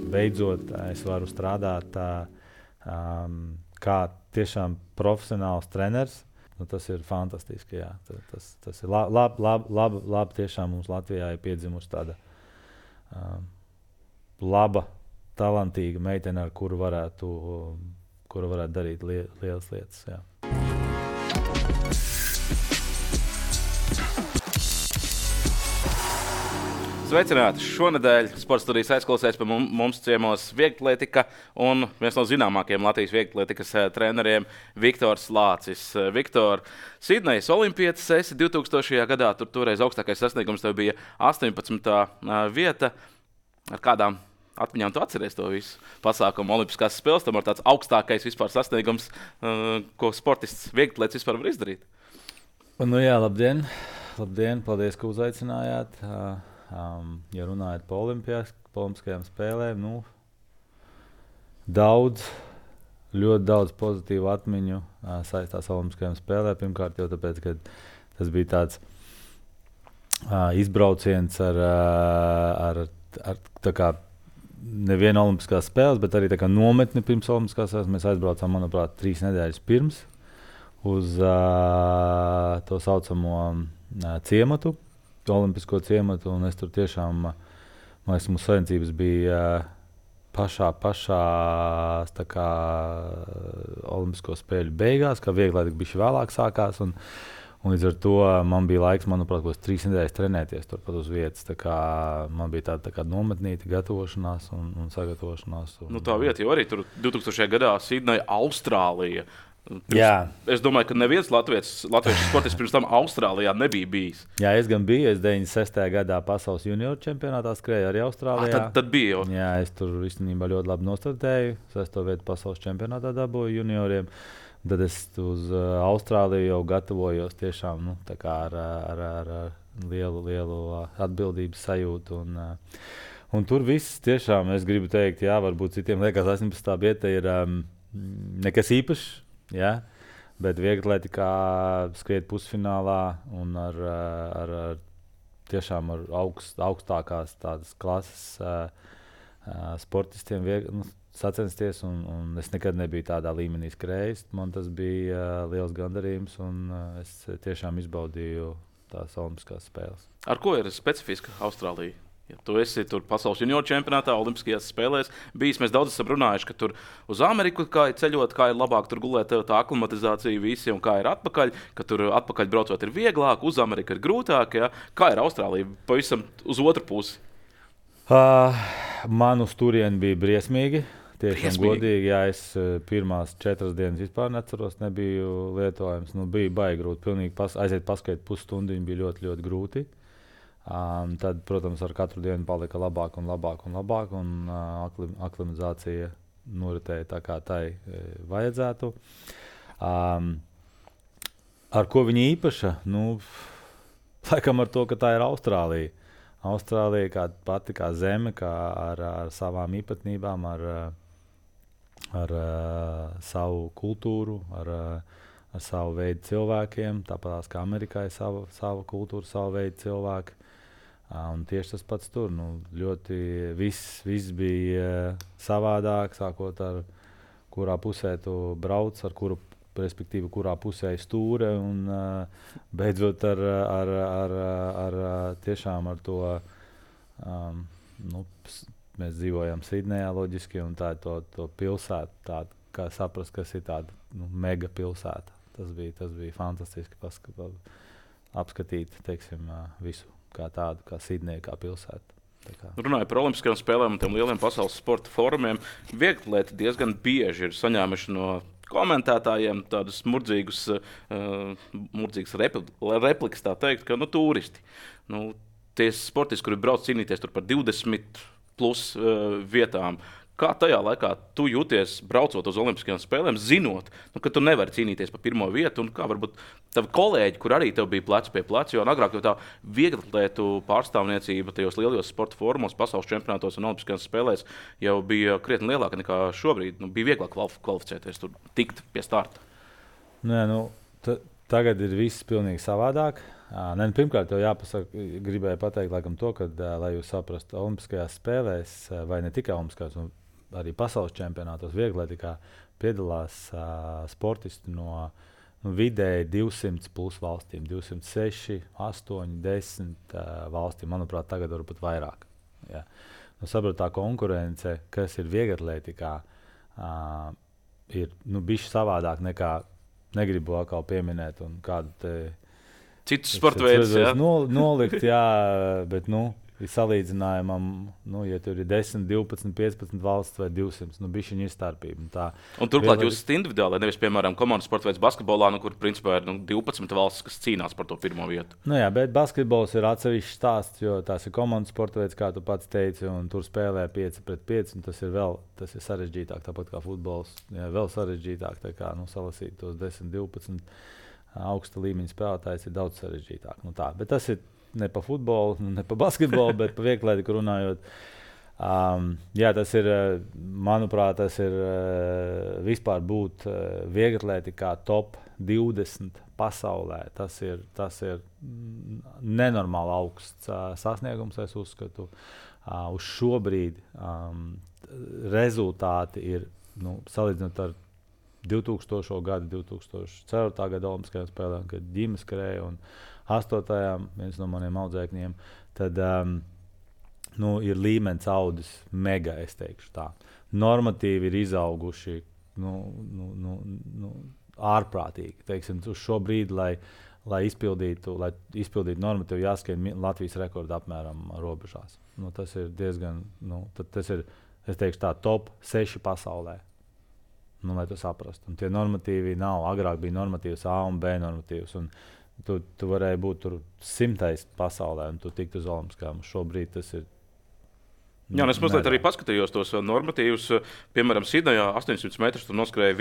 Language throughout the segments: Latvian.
beidzot es varu strādāt kā tiešām profesionāls treneris. Nu, tas ir fantastiski. Jā. Tas ir labi. Tiešām mums Latvijā ir piedzimusi tāda laba, talantīga meitene, ar kuru varētu darīt lielas lietas. Jā. Sveicināti! Šonedēļ sporta studijas aizklausēs pie mums ciemos vieglatlētika un viens no zināmākajiem Latvijas vieglatlētikas treneriem Viktors Lācis. Viktor, Sidnejas olimpietis esi 2000. gadā, toreiz augstākais sasniegums tev bija 18. vieta. Ar kādām atmiņām tu atceries to visu pasākumu olimpiskās spēles? Tam ir tāds augstākais vispār sasniegums, ko sportists vieglatlētis vispār var izdarīt. Nu jā, labdien! Labdien! Paldies, ka uzaicinājāt! Ja runājot par olimpiskajām spēlēm, ļoti daudz pozitīvu atmiņu saistās ar olimpiskajām spēlēm. Pirmkārt, jau tāpēc, ka tas bija tāds izbrauciens ar tā kā nevienu olimpiskās spēles, bet arī tā kā nometni pirms olimpiskās spēles. Mēs aizbraucām, manuprāt, 3 nedēļas pirms uz to saucamo ciematu. Olimpisko ciematu, un es tur tiešām, man liekas, mūsu sacensības bija pašā tā kā olimpisko spēļu beigās, kā vieglatlētika bišķi vēlāk sākās, un līdz ar to man bija laiks, manuprāt, 3 nedēļas trenēties turpat uz vietas. Tā kā man bija tā kā nometnīta gatavošanās un sagatavošanās. Tā vieta jau arī tur 2000. gadā Sidneja, Austrālija. Es domāju, ka neviens latviešu sportists pirms tam Austrālijā nebija bijis. Jā, es gan biju. Es 96. gadā pasaules junioru čempionātā skrēju arī Austrālijā. Tad bija jau. Jā, es tur īstenībā ļoti labi nostartēju. 6. vietu pasaules čempionātā dabūju junioriem. Tad es uz Austrāliju jau gatavojos tiešām tā kā ar lielu atbildības sajūtu. Un tur viss tiešām, es gribu teikt, jā, varbūt citiem liekas 18. vieta ir nekas īpašs. Ja? Bet vieglatlētikā skriet pusfinālā un tiešām ar augstākās tādas klases sportistiem sacensties. Un es nekad nebiju tādā līmenī skrējis. Man tas bija liels gandarījums, un es tiešām izbaudīju tās olimpiskās spēles. Ar ko ir specifiska Austrālija? Ja tu esi tur pasaules junioru čempionātā, olimpiskajās spēlēs bijis. Mēs daudz esam runājuši, ka tur uz Ameriku kā ir ceļot, kā ir labāk tur gulēt, tā aklimatizācija visi un kā ir atpakaļ, ka tur atpakaļ braucot ir vieglāk, uz Ameriku ir grūtāk. Ja? Kā ir Austrālija pavisam uz otru pusi? Man uz turieni bija briesmīgi. Tiešām godīgi, jā, es pirmās 4 dienas vispār neceros, nebiju lietojams. Bija baigi grūti, pilnīgi aiziet paskait pusstundu, bija ļoti, ļoti grūti. Tad, protams, ar katru dienu palika labāk, un aklimatizācija noritēja tā, kā tai vajadzētu. Ar ko viņa īpaša? Laikam ar to, ka tā ir Austrālija. Austrālija pati kā zeme, ar savām īpatnībām, ar savu kultūru, ar savu veidu cilvēkiem. Tāpat kā Amerikā ir sava kultūra, savu veidu cilvēki. Un tieši tas pats tur. Ļoti viss bija savādāk, sākot ar kurā pusē tu brauc, respektīvi kurā pusē ir stūre, un beidzot tiešām ar to. Mēs dzīvojam Sidnejā loģiski, un tā ir to pilsētu, tāda, kā saprast, kas ir tāda mega pilsēta. Tas bija fantastiski apskatīt, teiksim, visu. Kā tādu, kā Sidneja, kā pilsēta. Runājot par olimpiskajām spēlēm un tiem lieliem pasaules sporta fórumiem, vieglatlēti diezgan bieži ir saņēmuši no komentētājiem tādus murdzīgas replikas, tā teikt, ka turisti. Tie sportisti, kuri brauc cīnīties tur par 20 plus vietām. Kā tajā laikā tu jūties braucot uz olimpiskajām spēlēm, zinot, ka tu nevari cīnīties par pirmo vietu, un kā varbūt tavi kolēģi, kur arī tev bija plecs pie pleca, jo agrāk jau tā vieglatlētu pārstāvniecība tajos lielajos sporta fórumos, pasaules čempionātos un olimpiskajās spēlēs jau bija krietni lielāka nekā šobrīd. Bija vieglāk kvalificēties, tur tikt pie starta. Tagad ir viss pilnīgi savādāk. Pirmkārt, tev jāpasaka, gribēju pateikt, laikam, to, ka, lai jūs saprastu, Olimpiskajās spēlēs, vai ne tikai Olimpiskajās, arī pasaules čempionātos, vieglatlētikā piedalās sportisti no vidēji 200 plus valstīm, 206, 8, 10 valstīm. Manuprāt, tagad varbūt vairāk. Ja. Sapratu, tā konkurence, kas ir vieglatlētikā, ir bišķi savādāk nekā, negribu atkal pieminēt, un kādu citus sporta veidus, jā. Nolikt, jā, bet, salīdzinājumam, ja tur ir 10, 12, 15 valsts vai 200, bišķiņi ir starpība. Un turklāt jūs esat individuāli, nevis, piemēram, komandas sporta veids basketbolā, kur, principā, ir 12 valstis, kas cīnās par to pirmo vietu. Jā, bet basketbols ir atsevišķs stāsts, jo tās ir komandas sporta veids, kā tu pats teici, un tur spēlē 5 pret 5, un tas ir sarežģītāk, tāpat kā futbols, vēl sarežģītāk, tā kā, salasīt tos 10, 12 augsta līmeņa spēlētājs ir daudz sarežģītāk. Bet tas ir ne pa futbolu, ne pa basketbolu, bet pa vieglatlētiku runājot. Jā, tas ir, manuprāt, tas ir vispār būt vieglatlētikā top 20 pasaulē. Tas ir nenormāli augsts sasniegums, es uzskatu. Uz šo brīdi rezultāti ir, salīdzinot ar 2000. gadu, 2004. gada Olimpiskajām spēlēm, kad ģimes skrēja un 8. viens no maniem audzēkņiem, tad ir līmenis audzis mega, es teikšu tā. Normatīvi ir izauguši ārprātīgi. Teiksim, uz šo brīdi, lai izpildītu normatīvu, jāskrien Latvijas rekordu apmēram robežās. Tas ir diezgan, tas ir, es teikšu tā, top 6 pasaulē. Lai to saprastu. Un tie normatīvi nav. Agrāk bija normatīvs A un B normatīvs. Un tu varēji būt tur 100. pasaulē, un tu tiktu uz Olimpiskajām. Šobrīd tas ir. Jā, es mazliet arī paskatījos tos normatīvus. Piemēram, Sidnejā 800 metrus tur noskrēja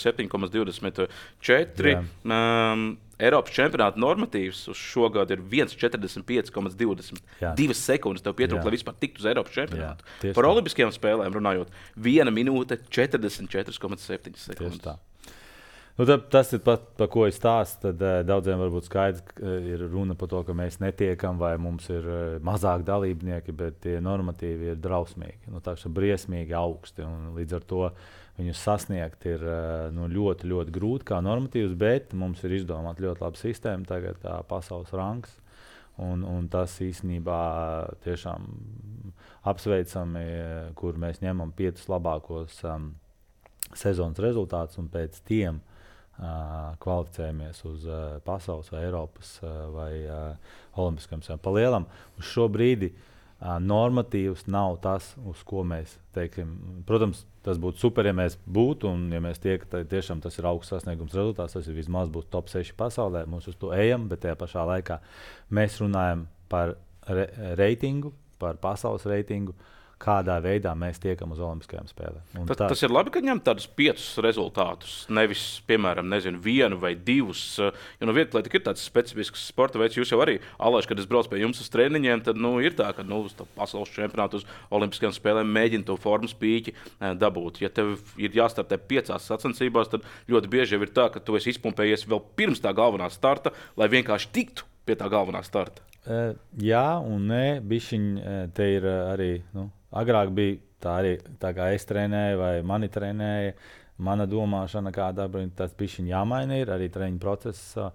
1,47,24. Eiropas čempionāta normatīvs uz šo gadu ir 1,45,20. 2 sekundes tev pietrūka, lai vispār tiktu uz Eiropas čempionātu. Par olimpiskajām spēlēm runājot, 1 minūte 44,7 sekundes. Tas ir par ko es stāstu. Tad daudziem varbūt skaidrs, ir runa par to, ka mēs netiekam vai mums ir mazāk dalībnieki, bet tie normatīvi ir drausmīgi. Tā ir briesmīgi augsti. Līdz ar to viņus sasniegt ir ļoti, ļoti grūti kā normatīvs, bet mums ir izdomāta ļoti laba sistēma, tagad pasaules rangs. Un tas īstenībā tiešām apsveicami, kur mēs ņemam 5 labākos sezonas rezultātus un pēc tiem kvalificējamies uz pasaules vai Eiropas vai Olimpiskajām spēlēm. Pa lielam uz šo brīdi normatīvs nav tas, uz ko mēs teiksim. Protams, tas būtu super, ja mēs būtu, un ja mēs tiešām tas ir augsts sasniegums rezultāts, tas ir vismaz būtu top 6 pasaulē, mums uz to ejam, bet tajā pašā laikā mēs runājam par reitingu, par pasaules reitingu, kādā veidā mēs tiekam uz Olimpiskajām spēlēm. Tas ir labi, ka ņem tādus 5 rezultātus, nevis, piemēram, 1 vai 2. Jo vieglatlētika ir tāds specifisks sporta veids. Jūs jau arī, Aleš, kad es braucu pie jums uz treniņiem, tad ir tā, ka uz pasaules čempionātu uz Olimpiskajām spēlēm mēģina to formas pīķi dabūt. Ja tev ir jāstartē 5 sacensībās, tad ļoti bieži jau ir tā, ka tu esi izpumpējies vēl pirms tā galvenā starta, lai vienkārši tiktu pie tā galvenā starta. Jā un nē, bišķiņ, te ir arī, agrāk bija tā kā es trenēju vai mani trenēja, mana domāšana kādā brīdī tas bišķiņ jāmaina ir, arī treniņu procesa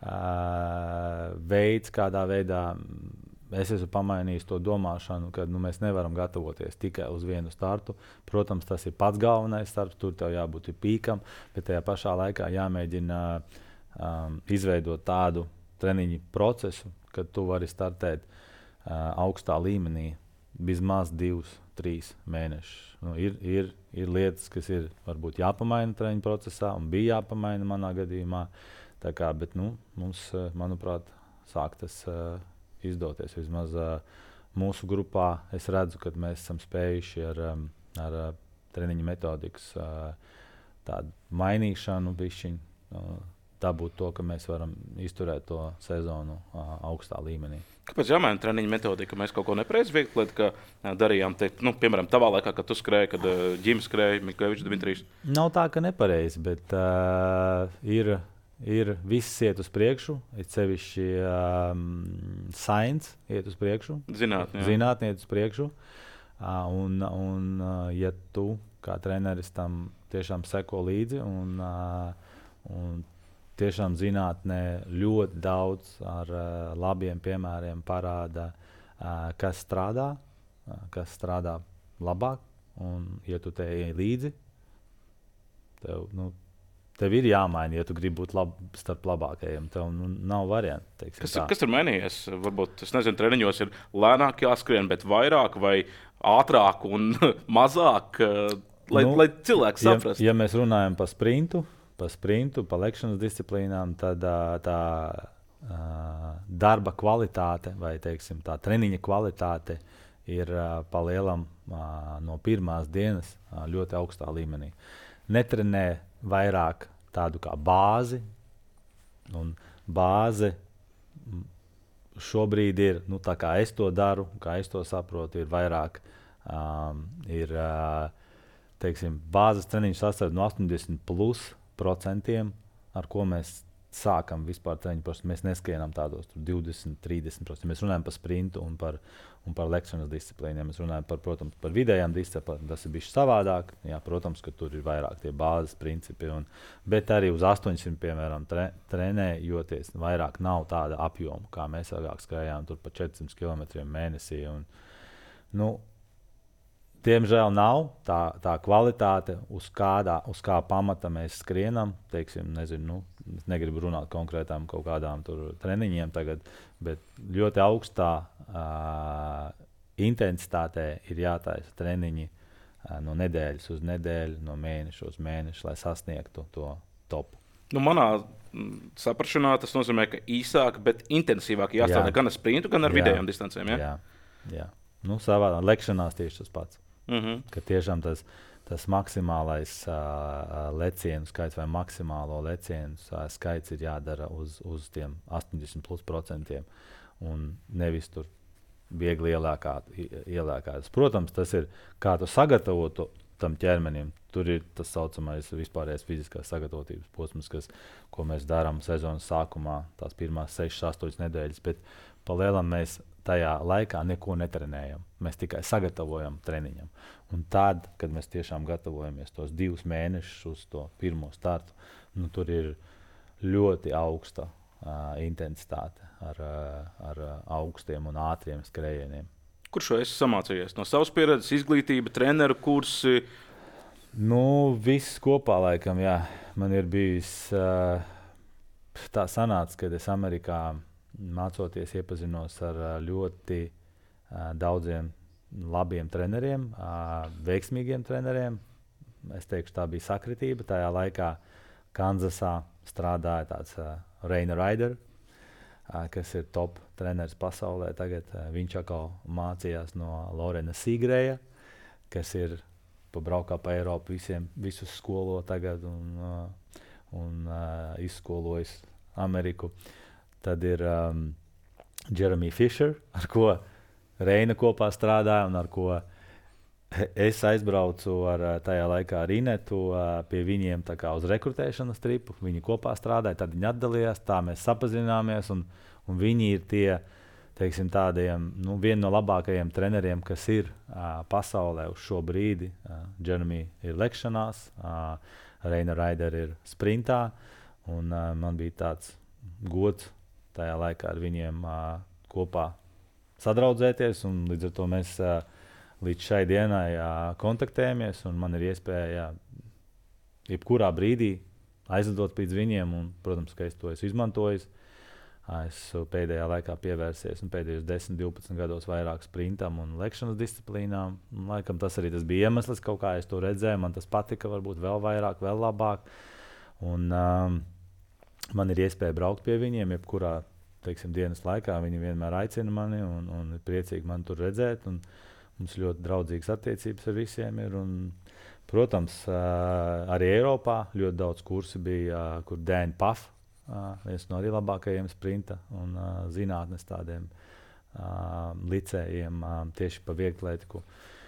veids, kādā veidā es esmu pamainījis to domāšanu, ka mēs nevaram gatavoties tikai uz vienu startu. Protams, tas ir pats galvenais starts, tur tev jābūt pīkam, bet tajā pašā laikā jāmēģina izveidot tādu treniņu procesu, kad tu vari startēt augstā līmenī vismaz 2-3 mēnešus. Ir lietas, kas ir varbūt jāpamaina treniņu procesā, un bija jāpamaina manā gadījumā. Bet mums, manuprāt, sāk tas izdoties. Vismaz mūsu grupā es redzu, ka mēs esam spējuši ar treniņu metodikas tādu mainīšanu bišķiņu, dabūt to, ka mēs varam izturēt to sezonu augstā līmenī. Kāpēc jāmaina treniņu metodika? Mēs kaut ko nepareizi vieglatlētikā darījām. Piemēram, tavā laikā, kad tu skrēji, kad ģimes skrēja, Mikļevičs, Dmitrijs. Nav tā, ka nepareizi, bet ir viss iet uz priekšu, it sevišķi science iet uz priekšu. Zinātne iet uz priekšu. Ja tu kā treneris tam tiešām seko līdzi un tiešām zinātnē ļoti daudz ar labiem piemēriem parāda, kas strādā labāk, un ja tu te ej līdzi, tev ir jāmaina, ja tu gribi būt starp labākajiem. Tev nav variantu. Kas tur mainījies? Varbūt, es nezinu, treniņos ir lēnāk jāskrien, bet vairāk vai ātrāk un mazāk, lai cilvēks saprastu. Ja mēs runājam par sprintu, par lekšanas disciplīnām, tad tā darba kvalitāte vai, teiksim, tā treniņa kvalitāte ir pa lielam no pirmās dienas ļoti augstā līmenī. Netrenē vairāk tādu kā bāzi, un bāze šobrīd ir, tā kā es to daru, kā es to saprotu, ir vairāk, teiksim, bāzes treniņu sastāv no 80%, ar ko mēs sākam vispār treniņu. Mēs neskienam tādos 20-30%. Mēs runājam par sprintu un par lekšanas disciplīniem. Mēs runājam protams, par vidējām disciplīnām. Tas ir bijis savādāk. Jā, protams, ka tur ir vairāk tie bāzes principi. Bet arī uz 800, piemēram, trenējoties, vairāk nav tāda apjoma, kā mēs agrāk skrējām tur pa 400 km mēnesī. Diemžēl nav tā kvalitāte, uz kā pamata mēs skrienam. Teiksim, nezinu, es negribu runāt konkrētām kaut kādām treniņiem tagad, bet ļoti augstā intensitātē ir jātaisa treniņi no nedēļas uz nedēļu, no mēneša uz mēnešu, lai sasniegtu to topu. Manā saprašanā tas nozīmē, ka īsāk, bet intensīvāk jāstrādā gan ar sprintu, gan ar vidējām distancēm. Jā. Savā lekšanās tieši tas pats. Ka tiešām tas maksimālais lecienu skaits vai maksimālo lecienu skaits ir jādara uz tiem 80%, un nevis tur viegli ielēkātas. Protams, tas ir kā tu sagatavotu tam ķermenim. Tur ir tas saucamais vispārējais fiziskās sagatavotības posms, ko mēs darām sezonas sākumā, tās pirmās 6-8 nedēļas, bet pa lielam mēs tajā laikā neko netrenējam. Mēs tikai sagatavojam treniņam. Un tad, kad mēs tiešām gatavojamies tos 2 mēnešus uz to pirmo startu, tur ir ļoti augsta intensitāte ar augstiem un ātriem skrējieniem. Kur šo esi samācījies? No savas pieredzes, izglītība, treneru kursi? Viss kopā laikam, jā. Man ir bijis tā sanāca, kad es Amerikā mācoties iepazinos ar ļoti daudziem labiem treneriem, veiksmīgiem treneriem. Es teikšu, tā bija sakritība. Tajā laikā Kanzasā strādāja tāds Raina Ryder, kas ir top treneris pasaulē. Tagad viņš atkal mācījās no Lorena Sīgreja, kas ir pabraukā pa Eiropu, visus skolo tagad un izskolojas Ameriku. Tad ir Jeremy Fisher, ar ko Reina kopā strādāja un ar ko es aizbraucu tajā laikā ar Inetu pie viņiem uz rekrutēšanas tripu. Viņi kopā strādāja, tad viņi atdalījās, tā mēs sapazināmies. Un viņi ir tie, teiksim, tādiem, viena no labākajiem treneriem, kas ir pasaulē uz šo brīdi. Jeremy ir lekšanās, Reina Ryder ir sprintā. Un man bija tāds gods tajā laikā ar viņiem kopā sadraudzēties, un līdz ar to mēs līdz šai dienai kontaktējamies, un man ir iespēja jebkurā brīdī aizlidot līdz viņiem, un, protams, ka es to esmu izmantojis. Esmu pēdējā laikā pievērsies un pēdējos 10-12 gados vairāk sprintam un lekšanas disciplīnām. Un, laikam tas arī bija iemesls, kaut kā es to redzēju, man tas patika, varbūt vēl vairāk, vēl labāk. Un, man ir iespēja braukt pie viņiem, jebkurā dienas laikā. Viņi vienmēr aicina mani un ir priecīgi mani tur redzēt. Mums ļoti draudzīgas attiecības ar visiem ir. Un, protams, arī Eiropā ļoti daudz kursi bija, kur Dan Puff, viens no arī labākajiem sprinta un zinātnes tādiem licējiem tieši pa vieglatlētiku.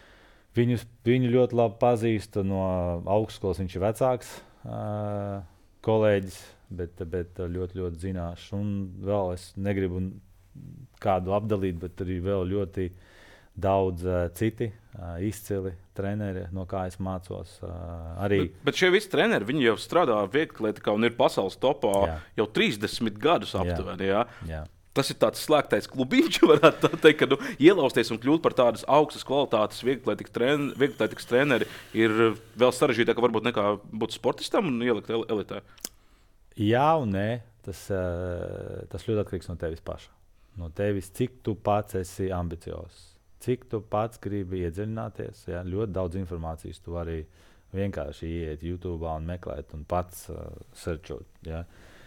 Viņu ļoti labi pazīstu no augstskolas, viņš ir vecāks kolēģis, bet ļoti, ļoti zināšs. Un vēl es negribu kādu apdalīt, bet arī vēl ļoti daudz citi izcili treneri, no kā es mācos. Bet šie visi treneri, viņi jau strādā vieglatlētikā un ir pasaules topā jau 30 gadus aptuveni. Jā. Tas ir tāds slēgtais klubiņš, varētu teikt, ka ielausties un kļūt par tādas augstas kvalitātes vieglatlētikas treneri ir vēl sarežģītāk varbūt nekā būt sportistam un ielikt elitē. Jā un nē, tas ļoti atkarīgs no tevis paša. No tevis, cik tu pats esi ambiciozs, cik tu pats gribi iedziļināties. Ja? Ļoti daudz informācijas tu vari vienkārši ieiet YouTube un meklēt un pats searchot. Ja?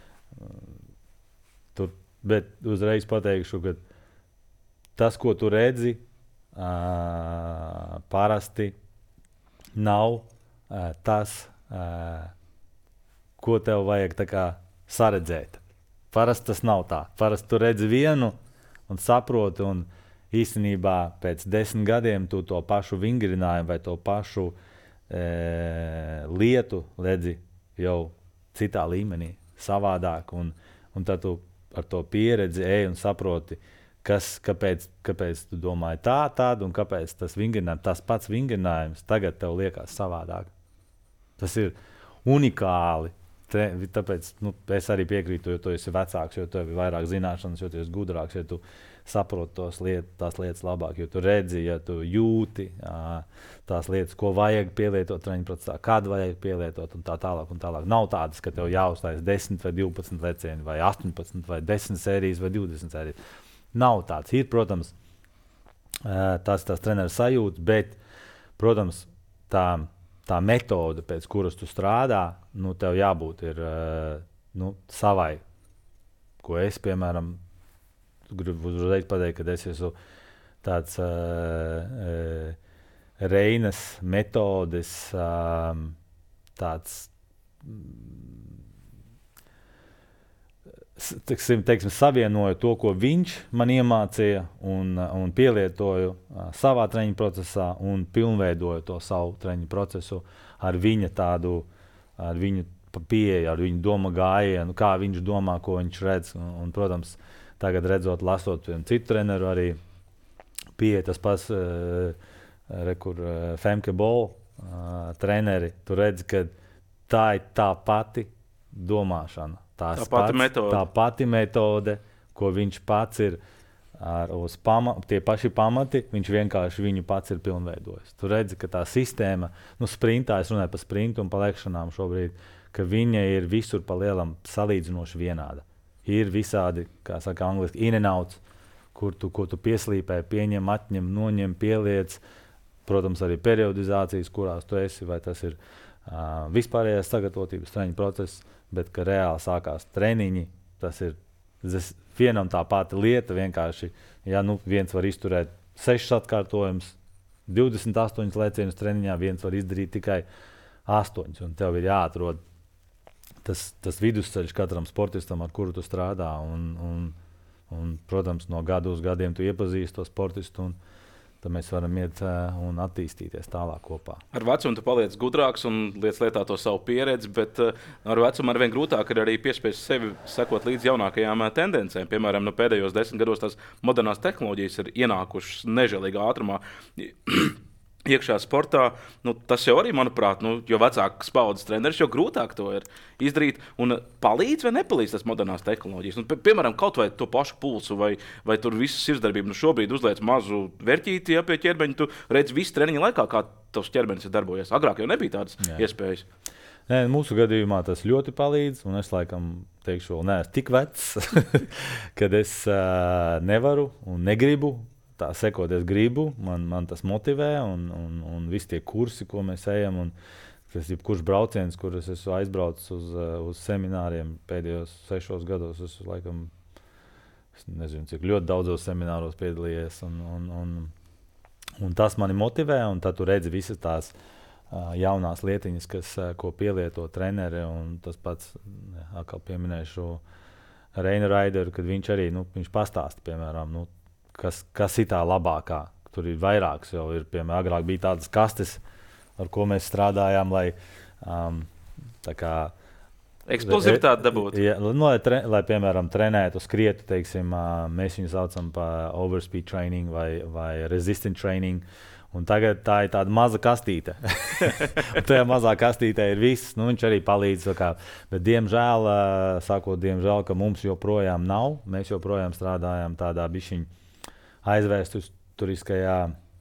Bet uzreiz pateikšu, ka tas, ko tu redzi, parasti nav tas, ko tev vajag saredzēt. Parasti tas nav tā. Parasti tu redzi vienu un saproti, un īstenībā pēc 10 gadiem tu to pašu vingrinājumu vai to pašu lietu redzi jau citā līmenī, savādāk. Un tad tu ar to pieredzi ej un saproti, kāpēc tu domāji tādu un kāpēc tas pats vingrinājums tagad tev liekas savādāk. Tas ir unikāli. Tāpēc es arī piekrītu, jo tu esi vecāks, jo tev ir vairāk zināšanas, jo tu esi gudrāks, jo tu saproti tās lietas labāk, jo tu redzi, ja tu jūti tās lietas, ko vajag pielietot treniņu procesā, kad vajag pielietot un tā tālāk. Nav tādas, ka tev jāuzstājas 10 vai 12 lecieni, vai 18 vai 10 sērijas vai 20 sērijas. Nav tāds. Ir, protams, tās treneru sajūtas, bet, protams, tā metode, pēc kuras tu strādā, tev jābūt ir, savai. Ko es, piemēram, gribu uzreiz pateikt, ka es esmu tāds Reinas metodes, tāds savienoju to, ko viņš man iemācīja un pielietoju savā treniņu procesā un pilnveidoju to savu treniņu procesu ar viņa pieeju, ar viņa doma gājienu, kā viņš domā, ko viņš redz. Un, protams, tagad redzot, lasot citu treneru arī pieeja tas pats Femke Bol treneri. Tu redzi, ka tā ir tā pati domāšana. Tā pati metode, ko viņš pats ir tie paši pamati, viņš vienkārši viņu pats ir pilnveidojis. Tu redzi, ka tā sistēma, sprintā, es runāju par sprintu un pa lekšanām šobrīd, ka viņa ir visur pa lielam salīdzinoši vienāda. Ir visādi, kā saka angliski, in and outs, ko tu pieslīpē, pieņem, atņem, noņem, pieliec. Protams, arī periodizācijas, kurās tu esi, vai tas ir vispārējais sagatavotības treniņu process, bet, ka reāli sākās treniņi, tas ir vienam tā pati lieta vienkārši. Ja viens var izturēt 6 atkārtojumus, 28 lecienus treniņā, viens var izdarīt tikai 8, un tev ir jāatrod tas vidusceļš katram sportistam, ar kuru tu strādā. Un, protams, no gadu uz gadiem tu iepazīsti to sportistu, un tad mēs varam iet un attīstīties tālāk kopā. Ar vecumu tu paliec gudrāks un liec lietā to savu pieredzi, bet ar vecumu arvien grūtāk ir arī piespiest sevi sekot līdz jaunākajām tendencēm. Piemēram, pēdējos 10 gados tās modernās tehnoloģijas ir ienākušas nežēlīgā ātrumā iekšā sportā. Tas jau arī, manuprāt, jo vecāks paudzes treneris, jo grūtāk to ir izdarīt. Un palīdz vai nepalīdz tas modernās tehnoloģijas? Piemēram, kaut vai to pašu pulsu vai tur visu sirdsdarbību. Šobrīd uzliec mazu vērtīti pie ķermeņa, tu redzi visu treniņu laikā, kā tavs ķermenis ir darbojies. Agrāk jau nebija tādas iespējas. Nē, mūsu gadījumā tas ļoti palīdz, un es laikam teikšu, vēl neesmu tik vecs, kad es nevaru un negribu tā sekot. Es gribu, man tas motivē, un visi tie kursi, ko mēs ejam, un tas ir kurš brauciens, kurus es aizbraucu uz semināriem pēdējos 6 gados. Es laikam, nezinu, cik ļoti daudzos semināros piedalījies, un tas mani motivē, un tad tu redzi visas tās jaunās lietiņas, ko pielieto treneri, un tas pats, atkal pieminēšu Reina Raideru, kad viņš arī, viņš pastāsta, piemēram, kas ir tā labākā. Tur ir vairākas jau ir, piemēram, agrāk bija tādas kastes, ar ko mēs strādājām, lai tā kā Eksplozivitāti dabūt. Ja, lai, piemēram, trenētu, skrietu, teiksim, mēs viņu saucam par overspeed training vai resistant training. Un tagad tā ir tāda maza kastīte. Tajā mazā kastītē ir viss. Nu, viņš arī palīdz. Bet, diemžēl, ka mums joprojām nav. Mēs joprojām strādājam tādā bišķiņa aizvēsturiskajā.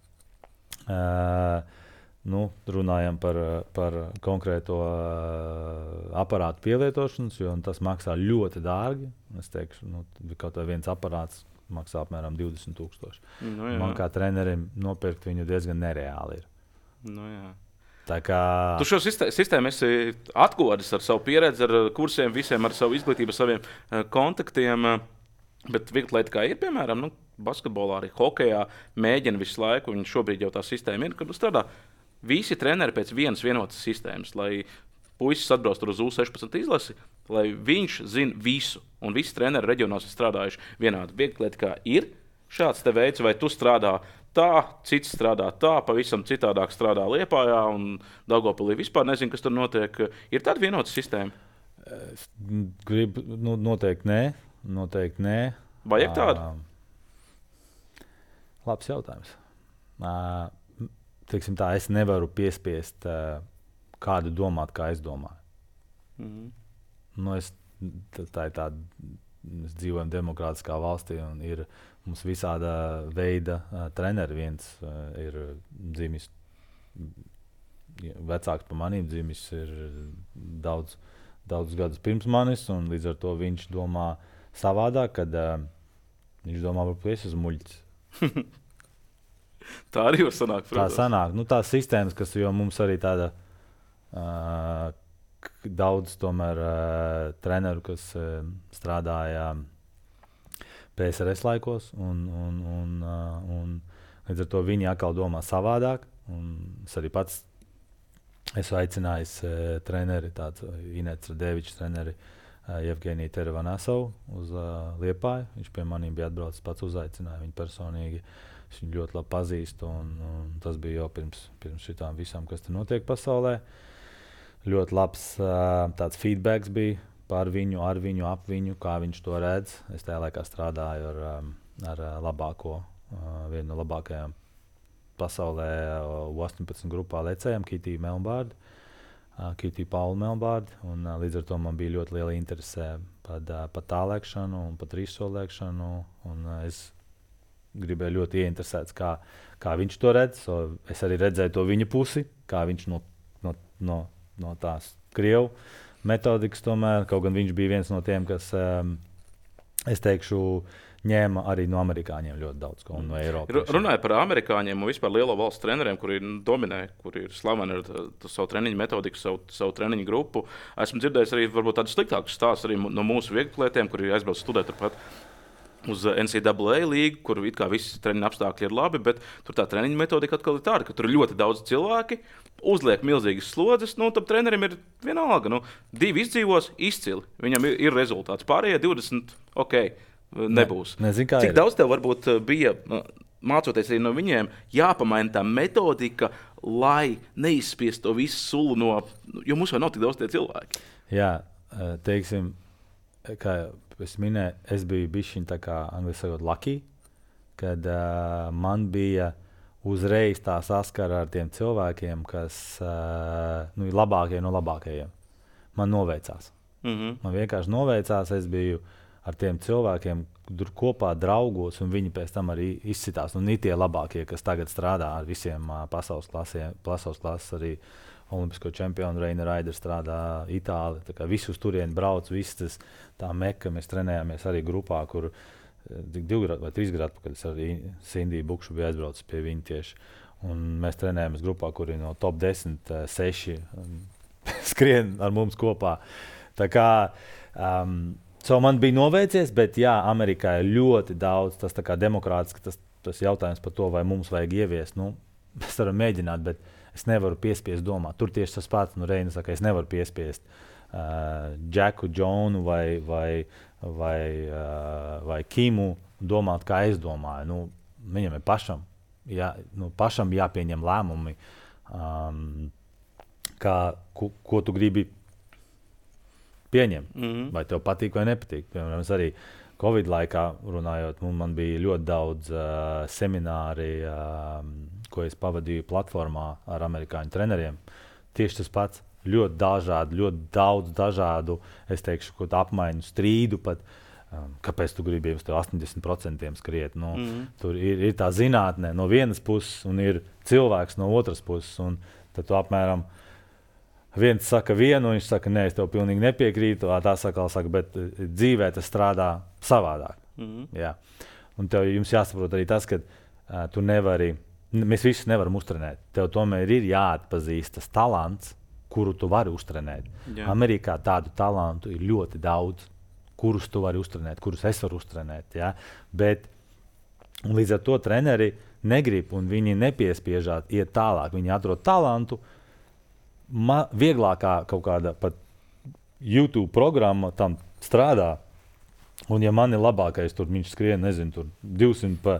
Runājam par konkrēto aparātu pielietošanas, jo tas maksā ļoti dārgi. Es teikšu, kaut vai viens aparāts maksā apmēram 20,000. Man kā trenerim nopirkt viņu diezgan nereāli ir. Tā kā... Tu šo sistēmu esi atklājis ar savu pieredzi, ar kursiem, visiem, ar savu izglītību, saviem kontaktiem. Bet vieglietikā ir, piemēram, basketbolā, arī hokejā mēģina visu laiku. Un šobrīd jau tā sistēma ir, kad strādā visi treneri pēc vienas vienotas sistēmas, lai puisis atbrauc uz U16 izlasi, lai viņš zina visu. Un visi treneri reģionos ir strādājuši vienādi. Vieglietikā ir šāds te veids, vai tu strādā tā, cits strādā tā, pavisam citādāk strādā Liepājā un Daugavpilī vispār nezinu, kas tur notiek. Ir tāda vienota sistēma? Noteikti nē. Vajag tādu? Labs jautājums. Teiksim tā, es nevaru piespiest kādu domāt, kā es domāju. Mēs dzīvojam demokrātiskā valstī un ir mums visāda veida treneri. Viens ir dzimis vecāks par maniem, dzimis ir daudz gadus pirms manis, un līdz ar to viņš domā savādāk, kad viņš domā, varbūt es esmu muļķis. Tā arī var sanākt, protams. Tā sanāk. Tās sistēmas, kas jo mums arī tāda daudz tomēr treneru, kas strādāja PSRS laikos, un līdz ar to viņi atkal domā savādāk. Es arī pats esmu aicinājis treneri, tāds Inets Radevičs treneri, Jevgeniju Terevanāsovu uz Liepāju. Viņš pie maniem bija atbraucis, pats uzaicināja viņu personīgi. Es viņu ļoti labi pazīstu, un tas bija jau pirms šitām visām, kas te notiek pasaulē. Ļoti labs tāds feedbacks bija par viņu, ar viņu, ap viņu, kā viņš to redz. Es tajā laikā strādāju ar labāko, vienu no labākajām pasaulē 18 grupā lecējiem, Kitiju Melnbārdi, Kitiju Paulu Melnbārdi. Līdz ar to man bija ļoti liela interese par tā lēkšanu un par trīssoli lēkšanu. Es gribēju ļoti ieinteresēts, kā viņš to redz. Es arī redzēju to viņa pusi, kā viņš no tās krievu metodikas tomēr. Kaut gan viņš bija viens no tiem, kas, es teikšu, ņēma arī no amerikāņiem ļoti daudz ko un no Eiropas. Runāja par amerikāņiem un vispār lielo valstu treneriem, kuri dominē, kuri ir slaveni ar savu treniņu metodiku, savu treniņu grupu. Esmu dzirdējis arī varbūt tādus sliktākus stāstus arī no mūsu vieglietiem, kuri aizbrauc studēt turpat uz NCAA līgu, kur it kā visi treniņu apstākļi ir labi, bet tur tā treniņu metodika atkal ir tāda, ka tur ir ļoti daudz cilvēki, uzliek milzīgas slodzes, tad trenerim ir vienalga. 2 izdzīvos, izcili. Viņam ir rezultāts. Pārējie 20, nebūs. Cik daudz tev varbūt bija, mācoties arī no viņiem, jāpamaina tā metodika, lai neizspiest to visu sulu jo mums vēl nav tik daudz tie cilvēki? Jā, teiksim, kā es minēju, es biju bišķiņ tā kā angliski sakot lucky, kad man bija uzreiz tā saskara ar tiem cilvēkiem, kas ir labākie no labākajiem. Man noveicās. Man vienkārši noveicās, es biju ar tiem cilvēkiem kopā draugos, un viņi pēc tam arī izcitās. Un ir tie labākie, kas tagad strādā ar visiem pasaules klases arī olimpisko čempionu Reina Raiders strādā Itālijā. Tā kā visus turieni brauc, viss tā meka. Mēs trenējāmies arī grupā, kur 2 vai 3 gadu atpakaļ es arī Sindiju Bukšu bija aizbraucis pie viņa tieši. Un mēs trenējāmies grupā, kur ir no top 10 6 skrien ar mums kopā. Tā kā man bija noveicies, bet jā, Amerikā ir ļoti daudz, tas tā kā demokrātiski, tas jautājums par to, vai mums vajag ieviest. Mēs varam mēģināt, bet es nevaru piespiest domāt. Tur tieši tas pats, Reina saka, es nevaru piespiest Džeku, Džonu vai Kimu domāt, kā es domāju. Viņam ir pašam jāpieņem lēmumi, ko tu gribi pieņem. Vai tev patīk vai nepatīk. Piemēram, es arī Covid laikā runājot, man bija ļoti daudz semināri, ko es pavadīju platformā ar amerikāņu treneriem. Tieši tas pats. Ļoti dažādi, ļoti daudz dažādu, es teikšu, ko apmaiņu strīdu pat. Kāpēc tu gribi uz 80% skriet? Nu, tur ir tā zinātne no vienas puses un ir cilvēks no otras puses. Un tad tu apmēram viens saka vienu, un viņš saka, nē, es tev pilnīgi nepiekrītu. Tā saka, bet dzīvē tas strādā savādāk. Jā. Un jums jāsaprot arī tas, ka tu nevari, mēs visus nevaram uztrenēt. Tev tomēr ir jāatpazīst tas talants, kuru tu vari uztrenēt. Jā. Amerikā tādu talantu ir ļoti daudz, kurus tu vari uztrenēt, kurus es varu uztrenēt. Ja? Bet līdz ar to treneri negrib un viņi nepiespiežās iet tālāk. Viņi atrod talantu, vieglākā kaut kāda pat YouTube programma tam strādā. Un ja man ir labākais, tur viņš skrien, nezinu, tur 200 pa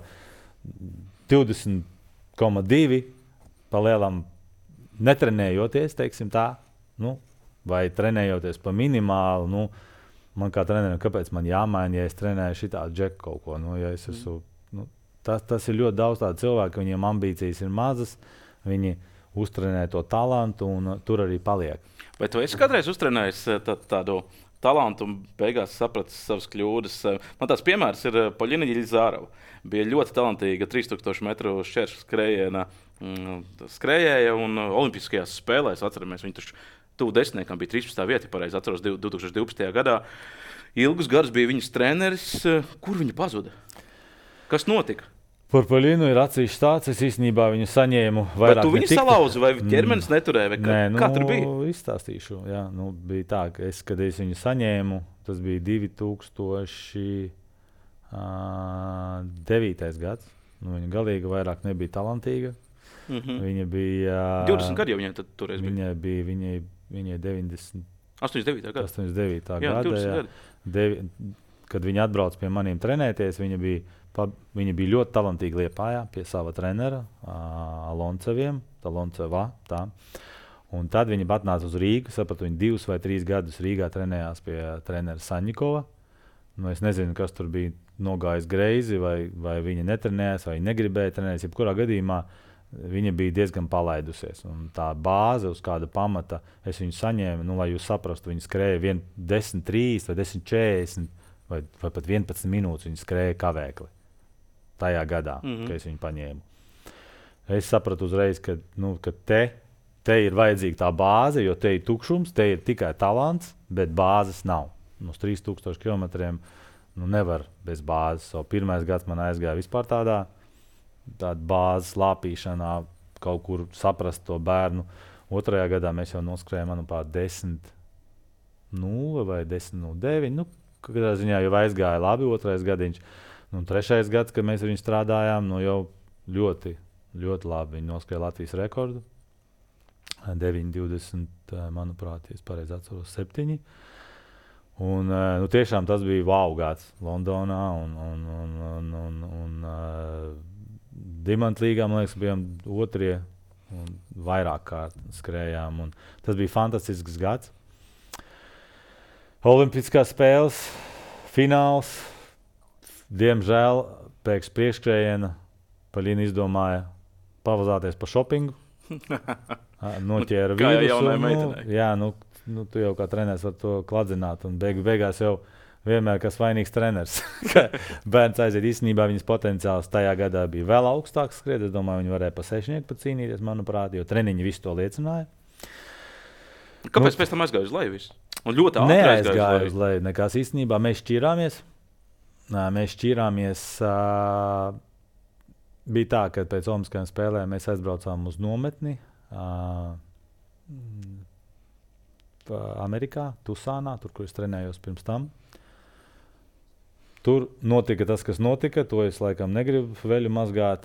20,2 pa lielam netrenējoties, teiksim tā, vai trenējoties pa minimālu, man kā trenerim, kāpēc man jāmaina, ja es trenēju šitādu džeku kaut ko, ja es esmu, tas ir ļoti daudz tādu cilvēku, viņiem ambīcijas ir mazas, viņi uztrenē to talantu un tur arī paliek. Vai tu esi kādreiz uztrenējis tādu talantu un beigās sapratis savas kļūdas? Man tāds piemērs ir Poļina Ģilzārova. Bija ļoti talantīga 3000 metru šķēršu skrējēja un olimpiskajās spēlēs, atceramies, viņi taču tuvu desmitniekam bija 13. vieta, pareizi atceros, 2012. gadā. Ilgus gadus bija viņas treneris. Kur viņa pazuda? Kas notika? Par Poļinu ir atsevišķi tāds, es īstenībā viņu saņēmu vairāk. Vai tu viņu salauzi, vai ķermenis neturēja? Kā tur bija? Izstāstīšu. Jā, bija tā, ka kad es viņu saņēmu, tas bija 2009. gads. Viņa galīgi vairāk nebija talantīga. Viņa bija 20 gadi jau viņai toreiz bija. Viņai 89. 89. gada. 89. gada. Kad viņa atbrauc pie maniem trenēties, viņa bija ļoti talantīga Liepājā pie sava trenera, Aloncevā. Un tad viņa atnāca uz Rīgu, sapratu, viņa 2 vai 3 gadus Rīgā trenējās pie trenera Saņikova. Es nezinu, kas tur bija nogājis greizi, vai viņa netrenējās, vai viņa negribēja trenēties. Jebkurā gadījumā viņa bija diezgan palaidusies. Un tā bāze, uz kāda pamata es viņu saņēmu, lai jūs saprastu, viņa skrēja 10,3 vai 10,40 vai pat 11 minūtes viņa skrēja kavēkli. Tajā gadā, kad es viņu paņēmu. Es sapratu uzreiz, ka te ir vajadzīga tā bāze, jo te ir tukšums, te ir tikai talants, bet bāzes nav. Uz 3000 kilometriem nevar bez bāzes. Pirmais gads man aizgāja vispār tāda bāzes lāpīšanā, kaut kur saprast to bērnu. Otrajā gadā mēs jau noskrējām, manuprāt, 10,0 vai 10,09. Katrā ziņā jau aizgāja labi otrais gadiņš. Trešais gads, kad mēs ar viņu strādājām, jau ļoti, ļoti labi. Viņi noskrēja Latvijas rekordu. 9,20, manuprāt, ja es pareizi atceros, 7. Un tiešām tas bija wow gads Londonā un Dimantlīgā, man liekas, bijām 2. un vairāk kārt skrējām. Un tas bija fantastisks gads. Olimpiskās spēles, fināls. Diemžēl pēc priekšskrējiena Poļina izdomāja pavazāties pa šopingu. Noķēra vīrusu. Jā, tu jau kā treneris var to kladzināt. Un beigās jau vienmēr kas vainīgs treneris. Bērns aiziet, īstenībā viņas potenciāls tajā gadā bija vēl augstāks skriet. Es domāju, viņi varēja pa sešnieku pat cīnīties, manuprāt, jo treniņi visu to liecināja. Kāpēc pēc tam aizgāja uz leju visu? Un ļoti ātri neaizgāja uz leju. Nekās īstenībā mēs šķīrāmies. Bija tā, ka pēc Olimpiskajām spēlēm mēs aizbraucām uz nometni Amerikā, Tusānā, tur, kur es trenējos pirms tam. Tur notika tas, kas notika. To es laikam negribu veļu mazgāt.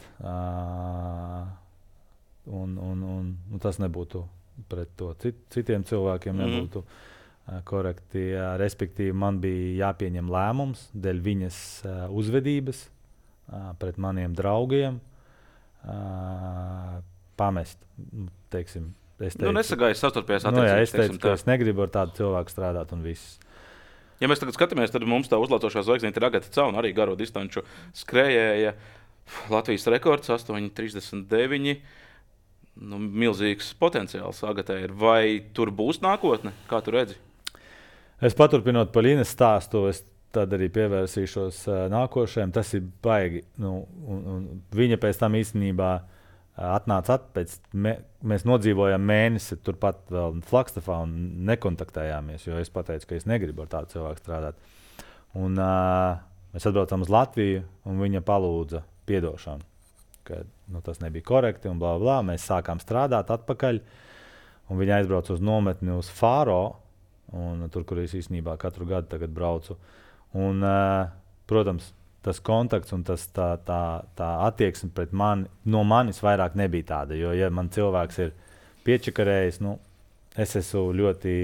Un tas nebūtu pret to citiem cilvēkiem nebūtu korekti. Respektīvi, man bija jāpieņem lēmums dēļ viņas uzvedības pret maniem draugiem pamest, teiksim, es teicu, nesagājas savstarpējās nu, jā, attiecības. es teicu, ka es negribu ar tādu cilvēku strādāt un viss. Ja mēs tagad skatāmies, tad mums tā uzlaucošā zvaigznīte ir Agata Cauna, arī garo distanču skrējēja. Latvijas rekords 8,39. Nu, milzīgs potenciāls Agatai ir. Vai tur būs nākotne? Kā tu redzi? Es paturpinot par Līnes stāstu, es tad arī pievērsīšos nākošajam. Tas ir baigi. Nu, un viņa pēc tam īstenībā atnāca atpēc. Mēs nodzīvojām mēnesi turpat vēl Flagstafā un nekontaktējāmies, jo es pateicu, ka es negribu ar tādu cilvēku strādāt. Un mēs atbraucām uz Latviju, un viņa palūdza piedošanu, ka tas nebija korekti un blā, blā. Mēs sākām strādāt atpakaļ, un viņa aizbrauca uz nometni uz Fāro, un tur, kur es īstenībā katru gadu tagad braucu. Un, protams, tas kontakts un tā attieksme pret mani, no manis vairāk nebija tāda, jo, ja man cilvēks ir piečakarējis, es esmu ļoti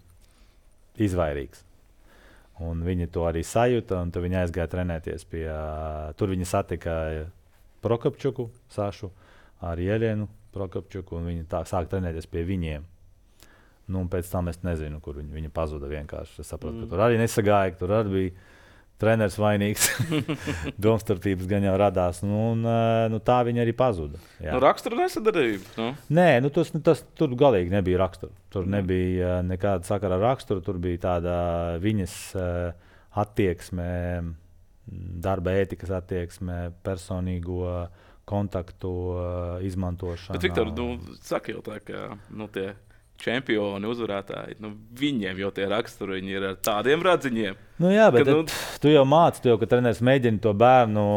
izvairīgs. Un viņi to arī sajūta, un viņi aizgāja trenēties pie, tur viņi satika Prokopčuku, Sašu, ar Jēlienu Prokopčuku, un viņi sāk trenēties pie viņiem. Nu, un pēc tam es nezinu, kur viņa pazuda vienkārši. Es sapratu, ka tur arī nesagāja, ka tur arī bija treneris vainīgs. Domstarpības gan jau radās. Tā viņa arī pazuda. Jā. Rakstura nesadarbība? Nu? Nē, tas tur galīgi nebija rakstura. Tur nebija nekāda sakara ar raksturu. Tur bija tāda viņas attieksme, darba ētikas attieksme, personīgo kontaktu izmantošana. Bet, Viktor, saka jau tā, ka tie čempioni, uzvarētāji, viņiem jau tie raksturiņi ir ar tādiem radziņiem. Jā, bet tu jau māci, ka treneris mēģina to bērnu